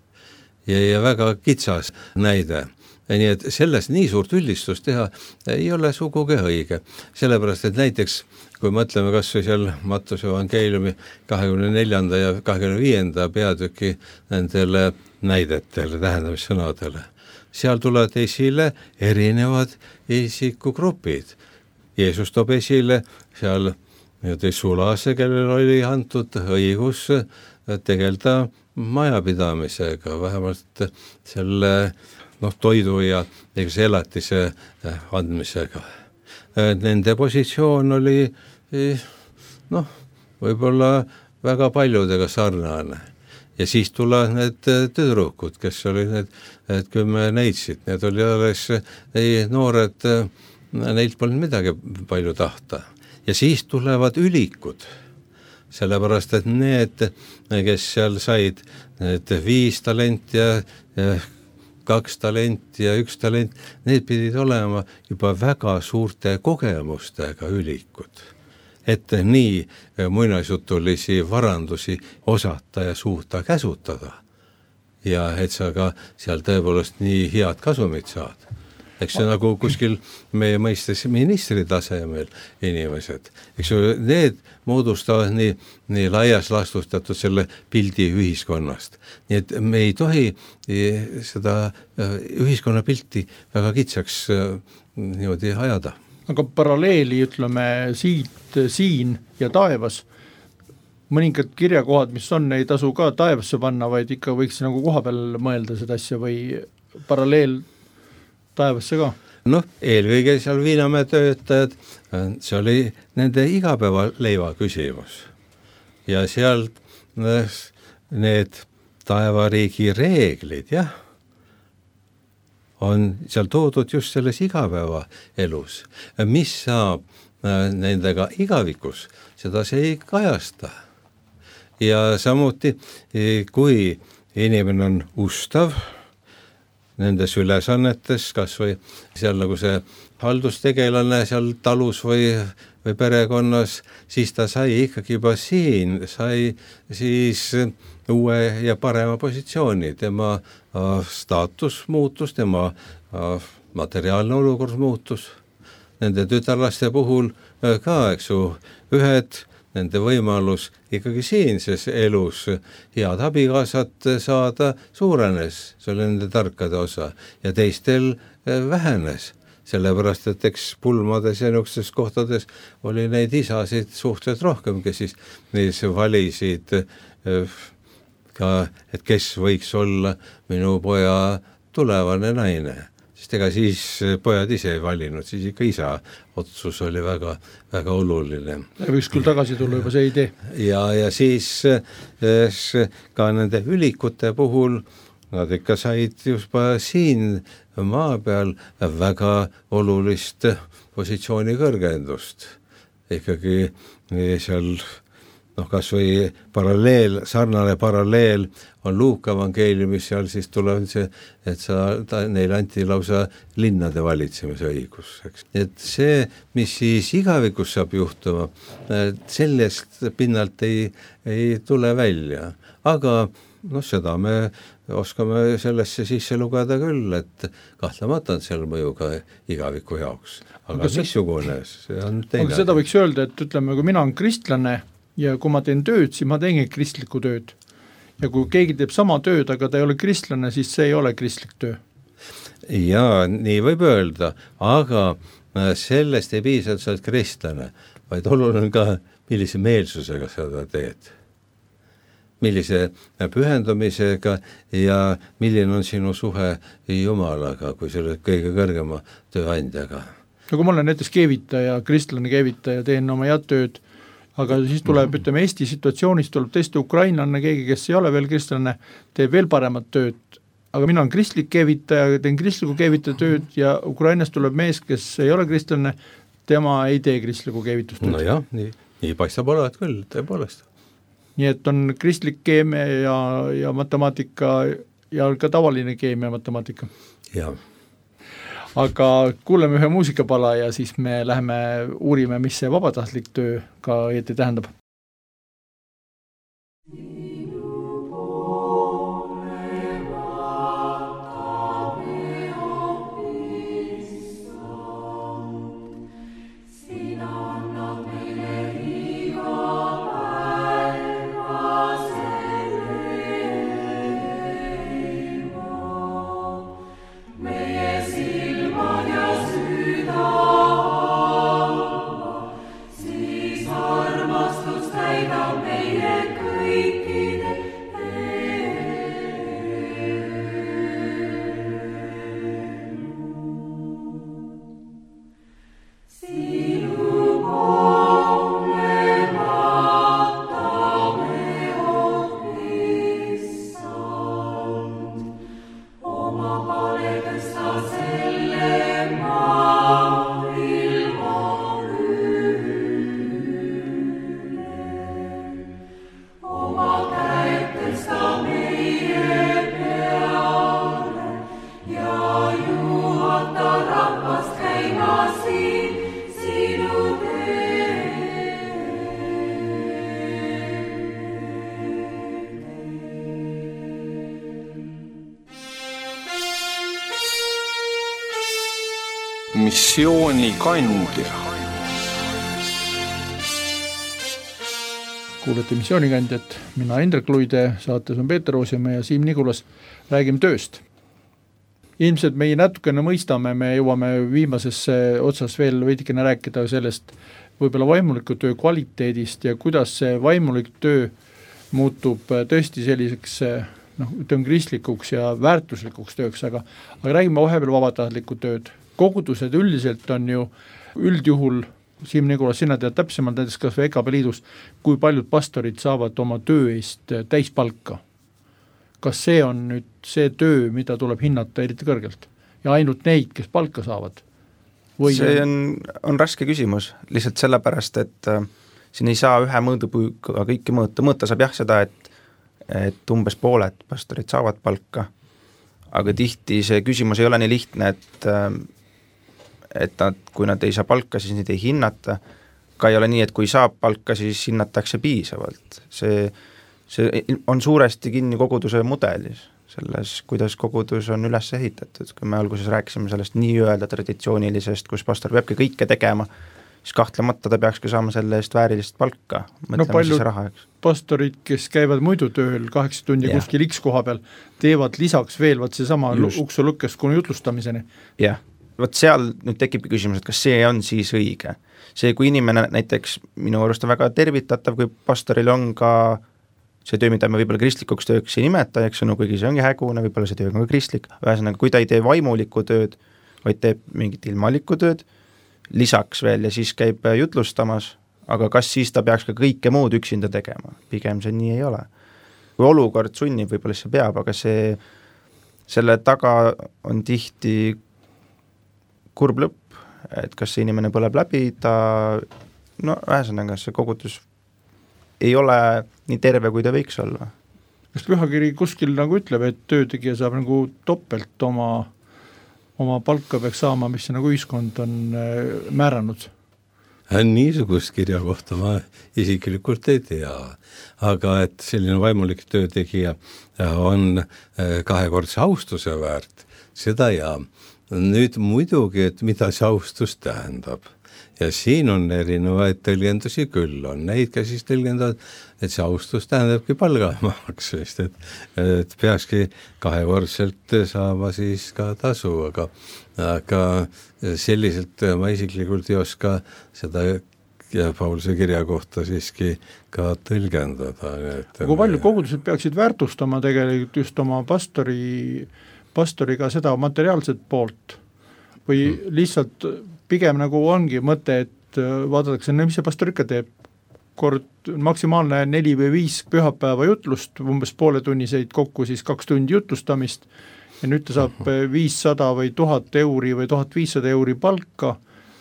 ja väga kitsas näide. Nii et selles nii suurt üldistust teha ei ole sugugi õige, sellepärast, et näiteks kui mõtleme kas või seal Mattuse evangeeliumi 24. ja 25. peatüki nendele näidetele, tähendamissõnadele, seal tulevad esile erinevad isikugrupid. Jeesus toob esile seal sulase, kellel oli antud õigus tegelda majapidamisega, vähemalt selle toidu ja elatise andmisega. Nende positsioon oli võib-olla väga paljudega sarnane. Ja siis tulevad need tüdrukud, kes olid need 10 neitsid, need oli alles noored, neilt polnud midagi palju tahta. Ja siis tulevad ülikud, sellepärast, et need, kes seal said need 5 talenti ja 2 talenti ja 1 talent, need pidid olema juba väga suurte kogemustega ülikud, et nii muinasjutulisi varandusi osata ja suuta käsutada ja et sa ka seal tõepoolest nii head kasumit saad. Eks see nagu kuskil meie mõistes ministri tasemel inimesed. Eks need moodustavad nii laias lastustatud selle pildi ühiskonnast. Nii et me ei tohi seda ühiskonna pilti väga kitsaks niimoodi ajada. aga paralleeli ütleme siin ja taevas, mõningad kirjakohad, mis on, ei tasu ka taevasse panna, vaid ikka võiks nagu koha peal mõelda seda asja või paralleel taevasse ka. Noh, eelkõige seal Viinamäe töötajad, see oli nende igapäevaleiva küsimus. Ja sealt need taevariigi reeglid, jah, on seal toodud just selles igapäeva elus. Mis saab nendega igavikus, seda see ei kajasta. Ja samuti, kui inimene on ustav nendes ülesannetes, kas või seal nagu see haldustegelane seal talus või perekonnas, siis ta sai ikkagi juba siin, sai siis uue ja parema positsiooni, tema staatus muutus, tema materiaalne olukord muutus. Nende tütarlaste puhul ka, eks ju, ühed nende võimalus ikkagi siinses elus head abikaasat saada suurenes, see oli nende tarkade osa, ja teistel vähenes, sellepärast et eks pulmades ja niisugustes kohtades oli neid isasid suhteliselt rohkem, kes siis valisid ka, et kes võiks olla minu poja tulevane naine. Sest ega siis pojad ise ei valinud, siis ikka isa otsus oli väga, väga oluline. Ja võiks küll tagasi tulla juba see idee. Ja siis ka nende ülikute puhul nad ikka said juba siin maa peal väga olulist positsiooni kõrgendust. Ikkagi seal kas või sarnane paralleel on Luuka evangeeliumis, seal siis tuleb see, et neile anti lausa linnade valitsemise õigus. Eks. Et see, mis siis igavikus saab juhtuma, sellest pinnalt ei tule välja. Aga seda me oskame sellesse sisse lugeda küll, et kahtlemata on seal mõju ka igaviku jaoks. Aga missugune, see on teine. Aga seda võiks öelda, et ütleme, kui mina olen kristlane, ja kui ma teen tööd, siis ma teengi kristlikku tööd. Ja kui keegi teeb sama tööd, aga ta ei ole kristlane, siis see ei ole kristlik töö. Jaa, nii võib öelda, aga sellest ei piisa, et sa oled kristlane, vaid oluline ka, millise meelsusega seda teed. Millise pühendumisega ja milline on sinu suhe Jumalaga, kui sa oled kõige kõrgema tööandjaga. No kui ma olen näiteks keevitaja, kristlane keevitaja, teen oma head tööd, aga siis tuleb, ütleme, Eesti situatsioonis tuleb tõesti ukrainlane, keegi, kes ei ole veel kristlane, teeb veel paremat tööd, aga mina olen kristlik keevitaja, teen kristliku keevitaja tööd ja Ukrainast tuleb mees, kes ei ole kristlane, tema ei tee kristliku keevitustööd. No jah, nii paistab olevat küll, tõepoolest. Nii et on kristlik keemia ja matemaatika ja ka tavaline keemia ja matemaatika. Jah. Aga kuuleme ühe muusikapala ja siis me läheme uurime, mis see vabatahtlik töö ka õieti tähendab. Missioonikandja. Kuulete missioonikandjat, mina Indrek Luide, saates on Peeter Oosimäe ja Siim Nigulas, räägime tööst. ilmselt meie natukene mõistame, me jõuame viimasesse otsas veel veidikene rääkida sellest võib-olla vaimuliku töö kvaliteedist ja kuidas see vaimulik töö muutub tõesti selliseks ütleme kristlikuks ja väärtuslikuks tööks, aga räägime vahepeal vabatahtlikku tööd. Kogudused üldiselt on ju üldjuhul, Siim Nigula, sina tead täpsemalt näiteks kas või EKP liidus, kui paljud pastorid saavad oma töö eest täispalka. Kas see on nüüd see töö, mida tuleb hinnata eriti kõrgelt ja ainult neid, kes palka saavad? See on raske küsimus, lihtsalt sellepärast, et siin ei saa ühe mõõdupuuga kõike mõõta saab jah seda, et umbes pooled pastorid saavad palka, aga tihti see küsimus ei ole nii lihtne, et kui nad ei saa palka, siis neid ei hinnata, ka ei ole nii, et kui saab palka, siis hinnatakse piisavalt. See on suuresti kinni koguduse mudelis, selles, kuidas kogudus on üles ehitatud, kui me alguses rääkisime sellest nii-öelda traditsioonilisest, kus pastor peabki kõike tegema, siis kahtlemata ta peakski saama selle eest väärilist palka. Paljud pastorid, kes käivad muidu tööl 8 tundi kuskil X koha peal, teevad lisaks veel see sama uksu lõkkes kuni jutlustamiseni. Jah, vot seal nüüd tekib küsimus, et kas see on siis õige. See, kui inimene näiteks minu arust on väga tervitatav, kui pastoril on ka see töö, mida me võib-olla kristlikuks tööks ei nimeta, eks on, kuigi see ongi hägune, võib-olla see töö on ka kristlik, ühesõnaga, kui ta ei tee vaimulikku tööd, vaid teeb mingit ilmalikku tööd, lisaks veel ja siis käib jutlustamas, aga kas siis ta peaks ka kõike muud üksinda tegema? Pigem see nii ei ole. Kui olukord sunnib, võib-olla see peab, aga selle taga on tihti kurb lõpp, et kas see inimene põleb läbi, ühesõnaga see kogudus ei ole nii terve, kui ta võiks olla. Kas pühakiri kuskil nagu ütleb, et töötegija saab nagu toppelt oma palka peaks saama, mis nagu ühiskond on määranud? Niisugust kirja kohta ma isiklikult ei tea, aga et selline vaimulik töötegija on kahekordse austuse väärt, seda ja nüüd muidugi, et mida see austus tähendab. Ja siin on erinevaid tõlgendusi küll, on neid, kes siis tõlgendavad, et see austus tähendabki palgamaksmist, et peakski kahekordselt saama siis ka tasu, aga selliselt ma isiklikult ei oska seda Pauluse kirja kohta siiski ka tõlgendada. Kui palju kogudused peaksid väärtustama tegelikult just oma pastoriga seda materiaalset poolt või lihtsalt pigem nagu ongi mõte, et vaadatakse, mis see pastor ikka teeb, kord maksimaalne 4 või 5 pühapäeva jutlust, umbes pooletunniseid kokku siis 2 tundi jutlustamist ja nüüd ta saab 500 või 1000 euri või 1500 euri palka,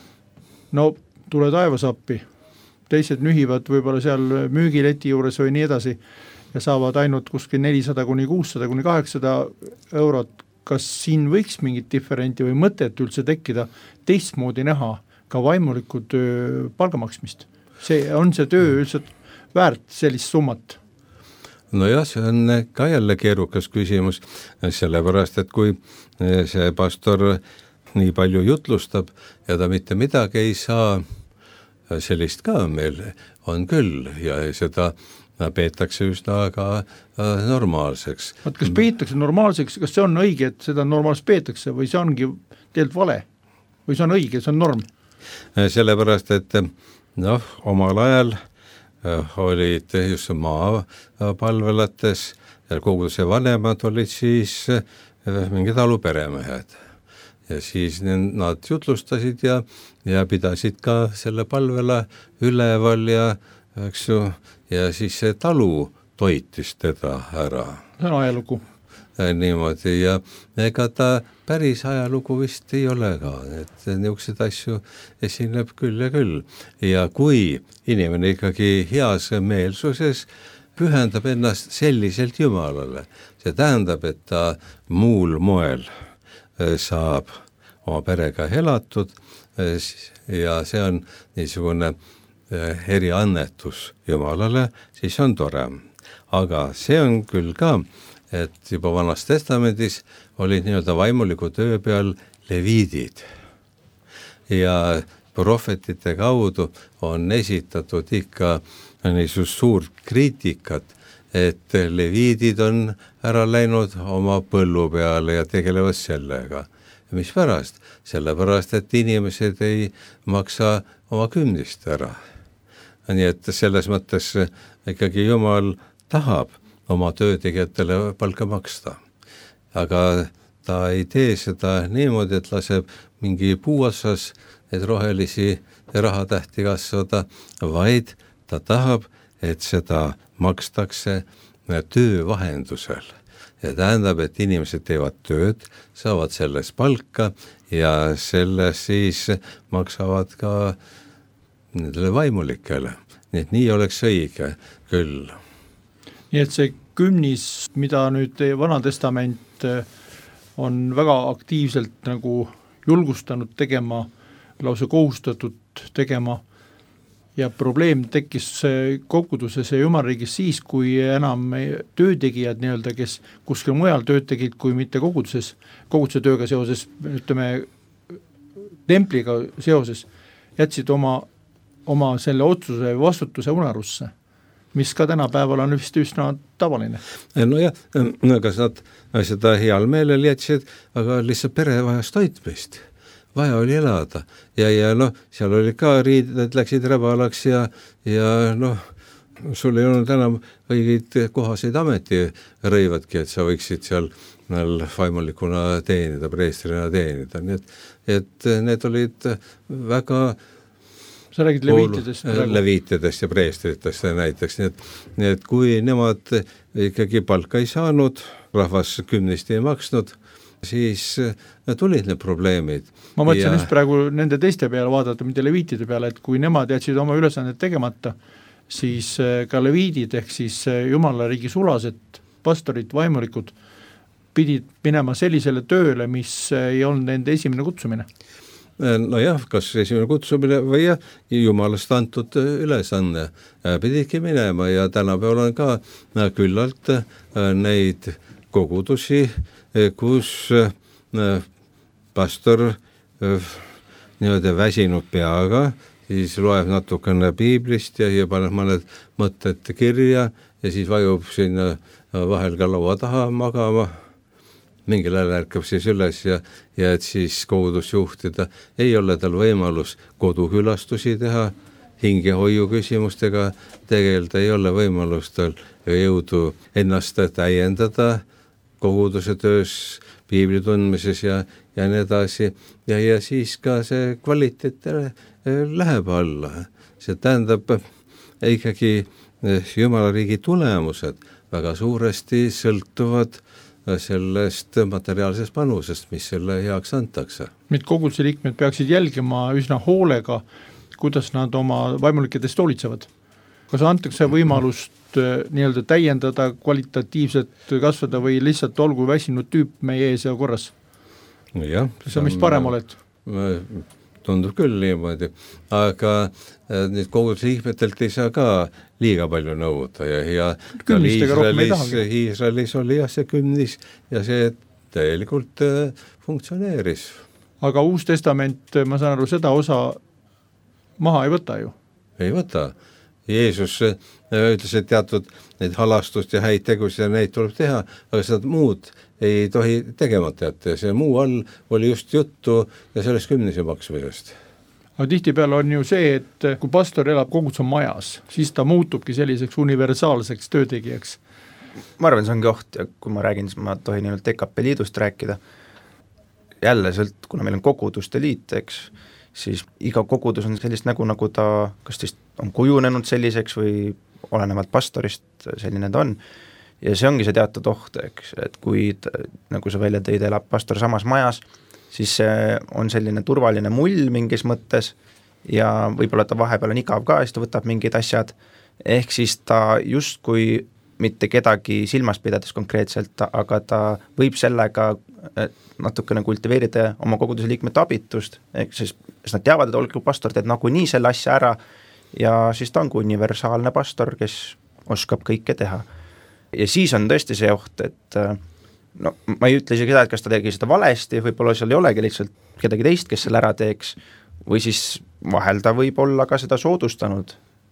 no tule taevas appi, teised nühivad võib-olla seal müügileti juures või nii edasi ja saavad ainult kuskil 400 kuni 600 kuni 800 eurot. Kas siin võiks mingit differenti või mõtet üldse tekkida teistmoodi näha ka vaimuliku töö palgamaksmist? On see töö üldse väärt sellist summat? No jah, see on ka jälle keerukas küsimus, sellepärast, et kui see pastor nii palju jutlustab ja ta mitte midagi ei saa, sellist ka meil on küll ja seda peetakse üsna ka normaalseks. Kas peetakse normaalseks, kas see on õige, et seda normaalselt peetakse või see ongi tegelikult vale? Või see on õige, see on norm? Sellepärast, et omal ajal olid just maapalvelates ja koguduse vanemad olid siis mingid taluperemehed. Ja siis nad jutlustasid ja pidasid ka selle palvela üleval ja siis see talu toitis teda ära. See on ajalugu. Niimoodi ja ega ta päris ajalugu vist ei ole ka, et niisuguseid asju esineb küll ja küll. Ja kui inimene ikkagi heas meelsuses pühendab ennast selliselt Jumalale, see tähendab, et ta muul moel saab oma perega elatud ja see on niisugune eriannetus Jumalale, siis on tore. Aga see on küll ka, et juba Vanas Testamendis olid nii-öelda vaimuliku töö peal leviidid. Ja prohvetite kaudu on esitatud ikka niisugust suurt kriitikat et leviidid on ära läinud oma põllu peale ja tegelevad sellega. Mispärast? Sellepärast, et inimesed ei maksa oma kümnist ära. Nii et selles mõttes ikkagi Jumal tahab oma töötegijatele palka maksta. Aga ta ei tee seda niimoodi, et laseb mingi puuotsas et rohelisi rahatähti kasvada, vaid ta tahab, et seda makstakse töö vahendusel. Ja tähendab, et inimesed teevad tööd, saavad selles palka ja selles siis maksavad ka nendele vaimulikele. Nii et nii oleks õige küll. Nii et see kümnis, mida nüüd Vana Testament on väga aktiivselt nagu julgustanud tegema, lausa kohustatud tegema ja probleem tekkis koguduses ja Jumalariigis siis, kui enam töötegijad nii-öelda, kes kuskil mujal tööd tegid, kui mitte koguduse tööga seoses, ütleme templiga seoses, jätsid oma selle otsuse vastutuse unarusse, mis ka tänapäeval on vist üsna tavaline. Nojah, kas nad seda heal meelel jätsid, aga lihtsalt pere vajas toitmist. Vaja oli elada ja seal oli ka riided, läksid räbalaks ja sul ei olnud enam õigeid kohaseid ametirõivadki, et sa võiksid seal vaimulikuna teenida, preestrina teenida. Nii et need olid väga sa räägid leviitidest? Leviitidest ja preestritest näiteks. Nii et kui nemad ikkagi palka ei saanud, rahvas kümnist ei maksnud, siis tulid need probleemid. Ma mõtlesin just praegu nende teiste peale vaadata, mitte leviitide peale, et kui nemad jätsid oma ülesanded tegemata, siis ka leviidid ehk siis Jumalariigi sulased, pastorid, vaimulikud pidid minema sellisele tööle, mis ei olnud nende esimene kutsumine. Nojah, kas esimene kutsumine või Jumalast antud ülesanne pididki minema ja tänapäeval on ka küllalt neid kogudusi, kus pastor niimoodi väsinud peaga, siis loeb natukene piiblist ja paneb mõned mõtted kirja ja siis vajub sinna vahel ka laua taha magama, mingil ajal ärkab siis üles ja et siis kogudus juhtida. Ei ole tal võimalus kodukülastusi teha, hingehoiu küsimustega tegeleda, ei ole võimalus tal jõudu ennast täiendada koguduse töös, piibli tundmises ja nii edasi ja siis ka see kvaliteet läheb alla. See tähendab ikkagi Jumalariigi tulemused väga suuresti sõltuvad sellest materiaalsest panusest, mis selle heaks antakse. Need koguduse liikmed peaksid jälgima üsna hoolega, kuidas nad oma vaimulikest hoolitsevad. Kas antakse võimalust nii-öelda täiendada, kvalitatiivselt kasvada või lihtsalt olgu väsinud tüüp meie ees ja korras? Jah. Sa mis parem oled? Tundub küll niimoodi, aga nüüd koguduse liikmetelt ei saa ka liiga palju nõuda ja Iisraelis oli see kümnis ja see täielikult funktsioneeris. Aga Uus Testament, ma saan aru, seda osa maha ei võta ju? Ei võta. Jeesus ütles, et teatud neid halastust ja häid tegusid ja neid tuleb teha, aga seda muud ei tohi tegemata jätta ja see muu all oli just juttu ja sellest kümnise maksmisest. Aga tihtipeale on ju see, et kui pastor elab koguduse majas, siis ta muutubki selliseks universaalseks töötegijaks. Ma arvan, see ongi oht ja kui ma räägin, siis ma tohin ainult EKP liidust rääkida. Jälle kuna meil on koguduste liit, eks, siis iga kogudus on sellist nägu, nagu ta kas teist on kujunenud selliseks või olenevalt pastorist selline ta on. Ja see ongi see teatud oht, eks, et kui, nagu sa välja tõid, elab pastor samas majas, siis see on selline turvaline mull mingis mõttes ja võib-olla ta vahepeal on igav ka, siis ta võtab mingid asjad, ehk siis ta justkui mitte kedagi silmas pidades konkreetselt, aga ta võib sellega natukene kultiveerida oma koguduse liikmete abitust, ehk siis nad teavad, et olgu pastor teed nagu nii selle asja ära ja siis ta on kui universaalne pastor, kes oskab kõike teha. Ja siis on tõesti see oht, et ma ei ütle isegi seda, et kas ta tegi seda valesti, võib-olla seal ei olegi lihtsalt kedagi teist, kes selle ära teeks, või siis vahel ta võib olla ka seda soodustanud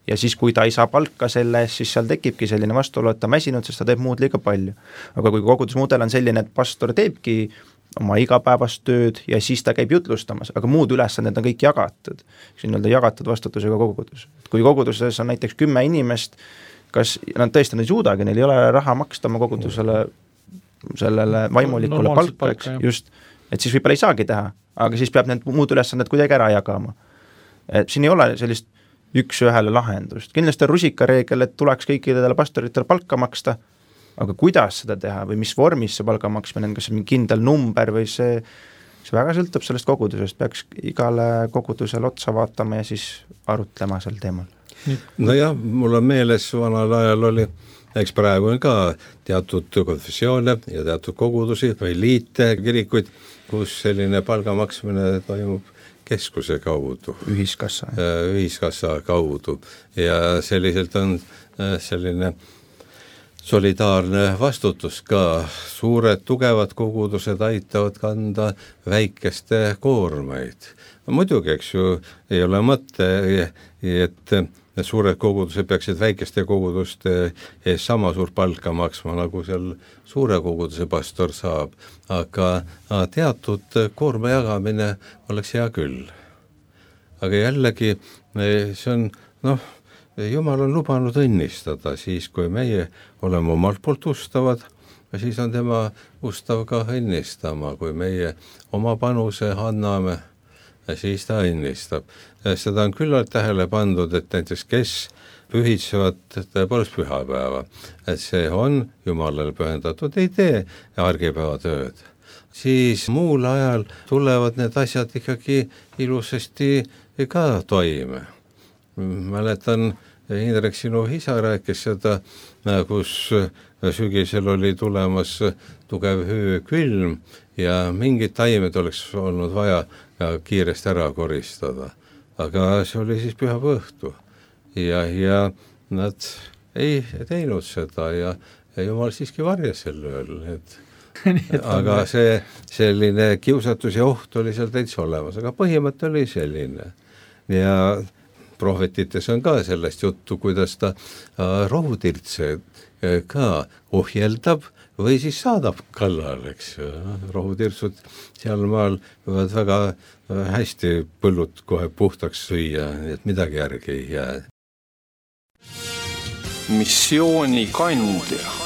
ja siis, kui ta ei saa palka selle eest, siis seal tekibki selline vastuolu, et ta mäsinud, sest ta teeb muud liiga palju. Aga kui kogudusmudel on selline, et pastor teebki oma igapäevast tööd ja siis ta käib jutlustamas, aga muud ülesanded on kõik jagatud, nii-öelda jagatud vastutusega kogudus. Kui koguduses on näiteks 10 inimest, kas nad tõesti ei suudagi, neil ei ole raha maksta oma kogudusele sellele vaimulikule palka, eks, just, et siis võib-olla ei saagi teha, aga siis peab need muud ülesanded kuidagi ära jagama. Et siin ei ole sellist üks-ühele lahendust. Kindlasti on rusikareegel, et tuleks kõikidele pastoritele palka maksta, aga kuidas seda teha või mis vormis see palga maksmine on, kas see mingi kindel number või see väga sõltub sellest kogudusest, peaks igale kogudusele otsa vaatama ja siis arutlema sel teemal. Nojah, mul on meeles, vanal ajal oli, eks praegu on ka teatud konfessioone ja teatud kogudusi või liite, kirikuid, kus selline palga maksmine toimub keskuse kaudu. Ühiskassa kaudu ja selliselt on selline solidaarne vastutus ka. Suured tugevad kogudused aitavad kanda väikeste koormaid. Muidugi, eks ju, ei ole mõte, et suured kogudused peaksid väikeste koguduste ees sama suur palka maksma, nagu seal suure koguduse pastor saab, aga teatud koorma jagamine oleks hea küll. Aga jällegi, see on, Jumal on lubanud õnnistada siis, kui meie oleme omalt poolt ustavad, siis on tema ustav ka õnnistama, kui meie oma panuse anname, siis ta õnnistab. Seda on küllalt tähele pandud, et näiteks kes pühitsevad tõepoolest pühapäeva, et see on Jumalale pühendatud, ei tee argipäevatööd. Siis muul ajal tulevad need asjad ikkagi ilusasti ka toime. Mäletan, Indrek, sinu isa rääkis seda, kus sügisel oli tulemas tugev külm ja mingid taimed oleks olnud vaja kiiresti ära koristada. Aga see oli siis pühapäeva õhtu ja nad ei teinud seda ja Jumal siiski varjas sel ööl, aga see selline kiusatus ja oht oli seal täitsa olemas, aga põhimõte oli selline ja prohvetites on ka sellest juttu, kuidas ta rohutirtse ka ohjeldab või siis saadab kallal, eks. Rohutirtsud seal maal võivad väga hästi põllud kohe puhtaks süüa, et midagi järgi ei jää. Missioonikandja.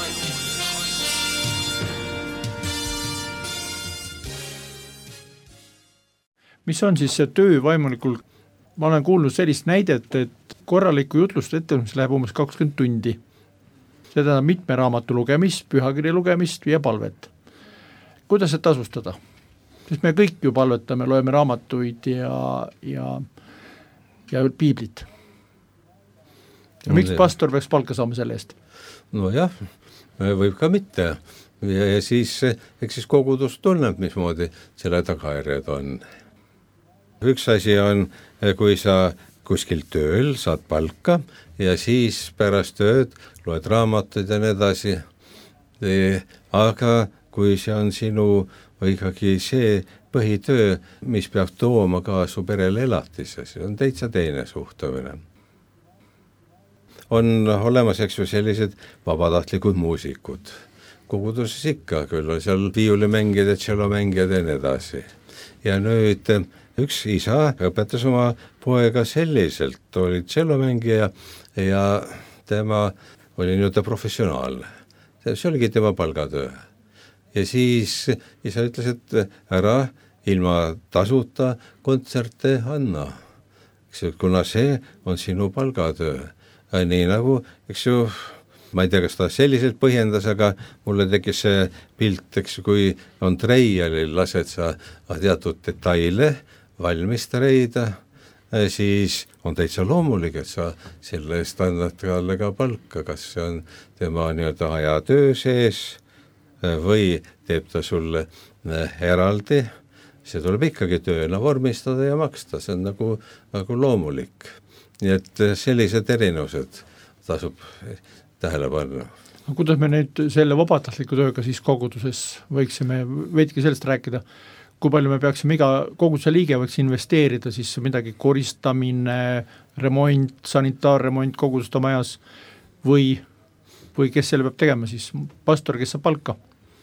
Mis on siis see töö vaimulikul? Ma olen kuulnud sellist näidet, et korralikku jutlust ettevalmistus läheb umbes 20 tundi. Seda on mitme raamatu lugemist, pühakirja lugemist ja palvet. Kuidas see tasustada? Sest me kõik ju palvetame, loeme raamatuid ja piiblit. Ja miks pastor peaks palka saama selle eest? Nojah, võib ka mitte. Ja siis, eks siis kogudus tunneb, mismoodi selle tagajärjed on. Üks asi on, kui sa kuskil tööl saad palka ja siis pärast tööd loed raamatuid ja nii edasi. Aga kui see on sinu ikkagi see põhitöö, mis peab tooma ka su perele elatise, see on täitsa teine suhtumine. On olemas, eks ju, sellised vabatahtlikud muusikud. Koguduses ikka, küll on seal viiulimängijad ja tšellomängijad ja nii edasi. Ja nüüd üks isa õpetas oma poega selliselt, oli tšellomängija ja tema oli nii-öelda professionaalne. See oligi tema palgatöö. Ja siis isa ütles, et ära ilma tasuta kontserte anna. Kuna see on sinu palgatöö. Nii nagu, eks ju, ma ei tea, kas ta selliselt põhjendas, aga mulle tekkis see pilt, eks, kui on treialil, lased sa teatud detaile valmis treida, siis on täitsa loomulik, et sa selle eest annad talle ka palka, kas see on tema nii-öelda aja töö sees või teeb ta sulle eraldi, see tuleb ikkagi tööna vormistada ja maksta, see on nagu loomulik. Nii et sellised erinevused tasub tähele panna. Kuidas me nüüd selle vabatahtliku tööga siis koguduses võiksime veidki sellest rääkida? kui palju me peaksime iga koguduse liige võiks investeerida siis midagi koristamine, remont, sanitaarremont koguduste majas või kes selle peab tegema siis, pastor, kes saab palka?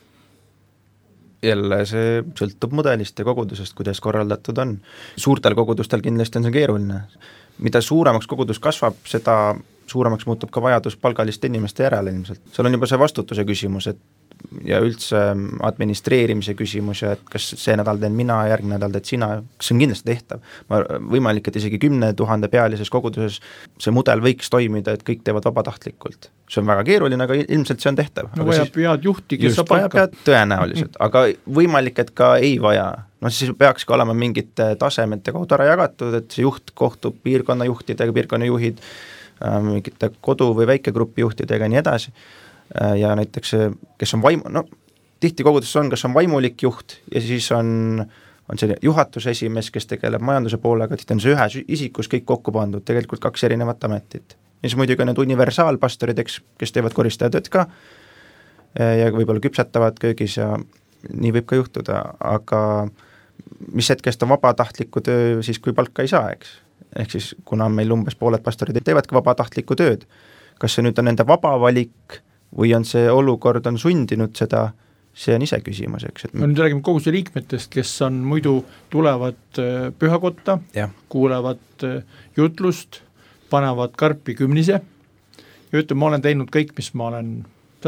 Jälle see sõltub mudelist ja kogudusest, kuidas korraldatud on. Suurtel kogudustel kindlasti on see keeruline. Mida suuremaks kogudus kasvab, seda suuremaks muutub ka vajadus palgaliste inimeste järele ilmselt. Seal on juba see vastutuse küsimus, ja üldse administreerimise küsimus ja et kas see nädal teen mina, järgmine nädal teed sina, see on kindlasti tehtav. Võimalik, et isegi 10 000 pealises koguduses see mudel võiks toimida, et kõik teevad vabatahtlikult. See on väga keeruline, aga ilmselt see on tehtav. No vajab head juhti, kes saab palka. Tõenäoliselt, aga võimalik, et ka ei vaja. No siis peaks ka olema mingite tasemete kaudu ära jagatud, et see juht kohtub piirkonnajuhtidega, piirkonnajuhid, mingite kodu- või väikegrupi juhtidega ja nii edasi. Ja näiteks, kes on tihti koguduses on, kas on vaimulik juht ja siis on see juhatuse esimees, kes tegeleb majanduse poolega, tihti on see ühes isikus kõik kokku pandud, tegelikult 2 erinevat ametit. Ja siis muidugi need universaalpastorid, kes teevad koristajatööd ka ja võib-olla küpsetavad köögis ja nii võib ka juhtuda, aga mis hetkest on vabatahtliku töö siis, kui palka ei saa, eks? Ehk siis, kuna meil umbes pooled pastorid teevadki vabatahtlikku tööd, kas see nüüd on nende vaba valik või on see olukord on sundinud seda, see on ise küsimus, eks. Me nüüd räägime koguduse liikmetest, kes on muidu tulevad pühakotta, kuulevad jutlust, panevad karpi kümnise ja ütleme, ma olen teinud kõik, mis ma olen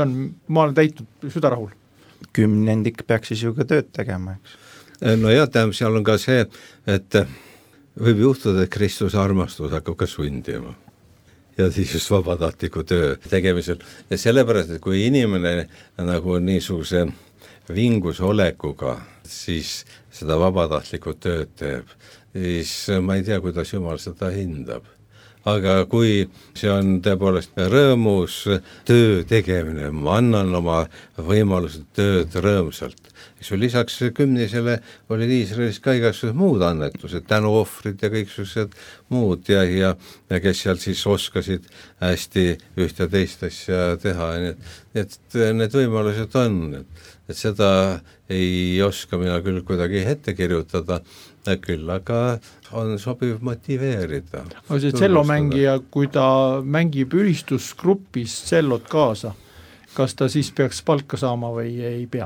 täitnud südarahul. Kümnendik peaks siis ju ka tööd tegema, eks. No ja seal on ka see, et võib juhtuda, et Kristuse armastus hakkab ka sundima. Ja siis just vabatahtliku töö tegemisel. Ja sellepärast, et kui inimene nagu niisuguse vingusolekuga siis seda vabatahtlikku tööd teeb, siis ma ei tea, kuidas Jumal seda hindab. Aga kui see on tõepoolest rõõmus töö tegemine, ma annan oma võimalused tööd rõõmsalt. Eks lisaks kümnisele oli Iisraelis ka igasugused muud annetused, tänuohvrid ja kõiksugused muud ja kes seal siis oskasid hästi ühte teist asja teha. Et need võimalused on, et seda ei oska mina küll kuidagi ette kirjutada, küll, aga on sobiv motiveerida. Aga see tsellomängija, kui ta mängib ülistusgrupis tsellot kaasa, kas ta siis peaks palka saama või ei pea?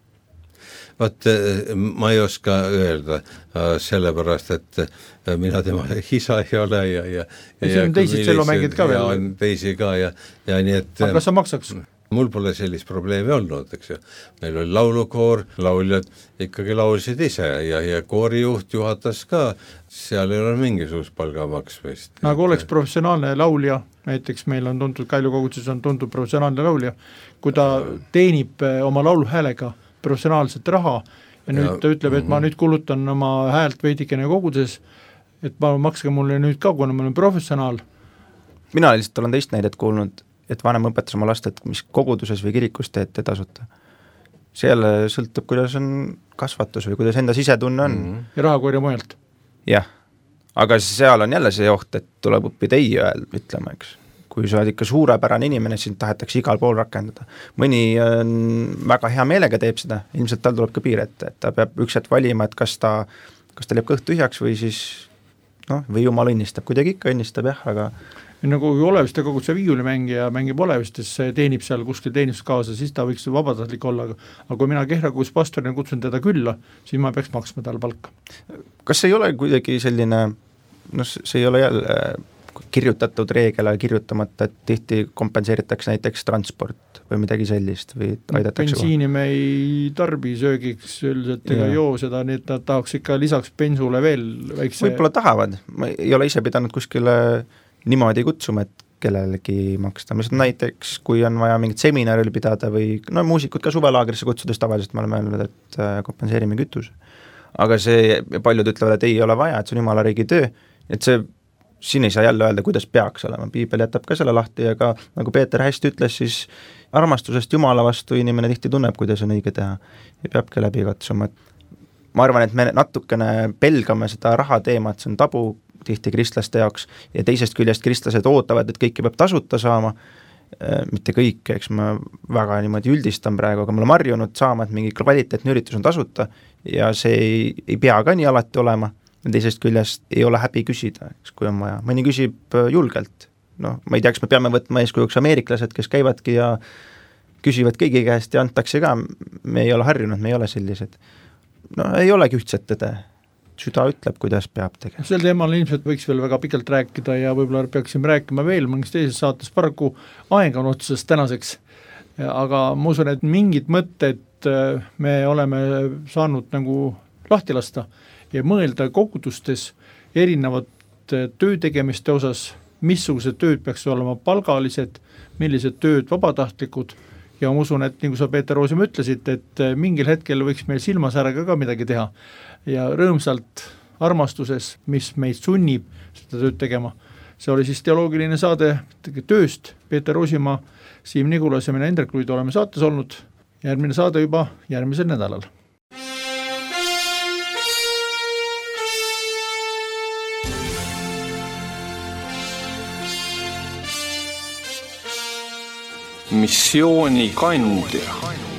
Vaat ma ei oska öelda sellepärast, et mina tema isa ei ole ja see on teisi tsellomängid ka veel. Ja on teisi ka ja nii et... Aga kas sa maksaks? Mul pole sellist probleemi olnud, eks ju. Meil oli laulukoor, lauljad ikkagi laulsid ise ja koorijuht juhatas ka, seal ei ole mingisugust palgamaksmist. Nagu oleks professionaalne laulja, näiteks meil on tuntud, Kailu koguduses on tuntud professionaalne laulja, kui ta teenib oma lauluhäälega professionaalset raha ja nüüd ta ütleb, et ma nüüd kulutan oma häält veidikene koguduses, et ma makske mulle nüüd ka, kuna ma olen professionaal. Mina lihtsalt olen teist näidet kuulnud, et vanem õpetas oma last, et mis koguduses või kirikus teete tasuta. See jälle sõltub, kuidas on kasvatus või kuidas enda sisetunne on. Ja rahakorja mujalt. Jah, aga seal on jälle see oht, et tuleb õppida ei ütlema, eks. Kui sa oled ikka suurepärane inimene, siis tahetakse igal pool rakendada. Mõni väga hea meelega teeb seda, ilmselt tal tuleb ka piir ette, et ta peab üks hetk valima, et kas ta jääb kõht tühjaks või siis või jumal õnnistab, kuidagi ikka õnnistab, jah, aga nagu Oleviste koguduse viiulimängija mängib Olevistes, teenib seal kuskil teenist kaasa, siis ta võiks vabatahtlik olla, aga kui mina Kehrakuus pastorina kutsun teda külla, siis ma peaks maksma tal palka. Kas see ei ole kuidagi selline, see ei ole jälle kirjutatud reegel, kirjutamata, et tihti kompenseeritakse näiteks transport või midagi sellist või aidatakse? Bensiini me ei tarbi söögiks üldiselt ega joo seda, nii et nad tahaks ikka lisaks bensule veel väikse... Võib-olla tahavad, ma ei ole ise pidanud kuskile niimoodi kutsuma, et kellelegi maksta. Näiteks, kui on vaja mingit seminaril pidada või muusikud ka suvelaagrisse kutsudes tavaliselt me oleme öelnud, et kompenseerime kütus. Aga see paljud ütlevad, et ei ole vaja, et see on jumala riigi töö, et siin ei saa jälle öelda, kuidas peaks olema. Piibel jätab ka selle lahti, aga nagu Peeter hästi ütles, siis armastusest jumala vastu inimene tihti tunneb, kuidas on õige teha ja peabki läbi katsuma. Ma arvan, et me natukene pelgame seda raha teemat, see on tabu tihti kristlaste jaoks ja teisest küljest kristlased ootavad, et kõike peab tasuta saama, mitte kõik, eks ma väga niimoodi üldistan praegu, aga me oleme harjunud saama, et mingi kvaliteetne üritus on tasuta ja see ei pea ka nii alati olema, teisest küljest ei ole häbi küsida, eks, kui on vaja. Mõni küsib julgelt, noh, ma ei tea, kas me peame võtma eeskujuks ameeriklased, kes käivadki ja küsivad kõigi käest ja antakse ka, me ei ole harjunud, me ei ole sellised. No ei olegi ühtset tõde. Süda ütleb, kuidas peab tegema. Sel teemal ilmselt võiks veel väga pikalt rääkida ja võib-olla peaksime rääkima veel mõnes teises saates, paraku aeg on otsusest tänaseks, aga ma usun, et mingid mõtted me oleme saanud nagu lahti lasta ja mõelda kogudustes erinevat töötegemiste osas, missugused tööd peaks olema palgalised, millised tööd vabatahtlikud ja ma usun, et nagu sa Peeter Roosimaa ütlesid, et mingil hetkel võiks meil silmasärega ka midagi teha ja rõõmsalt armastuses, mis meid sunnib seda tööd tegema. See oli siis teoloogiline saade tööst, Peeter Roosimaa, Siim Nigulas ja mina Indrek Luidu oleme saates olnud, järgmine saade juba järgmisel nädalal. Missiooni kandja.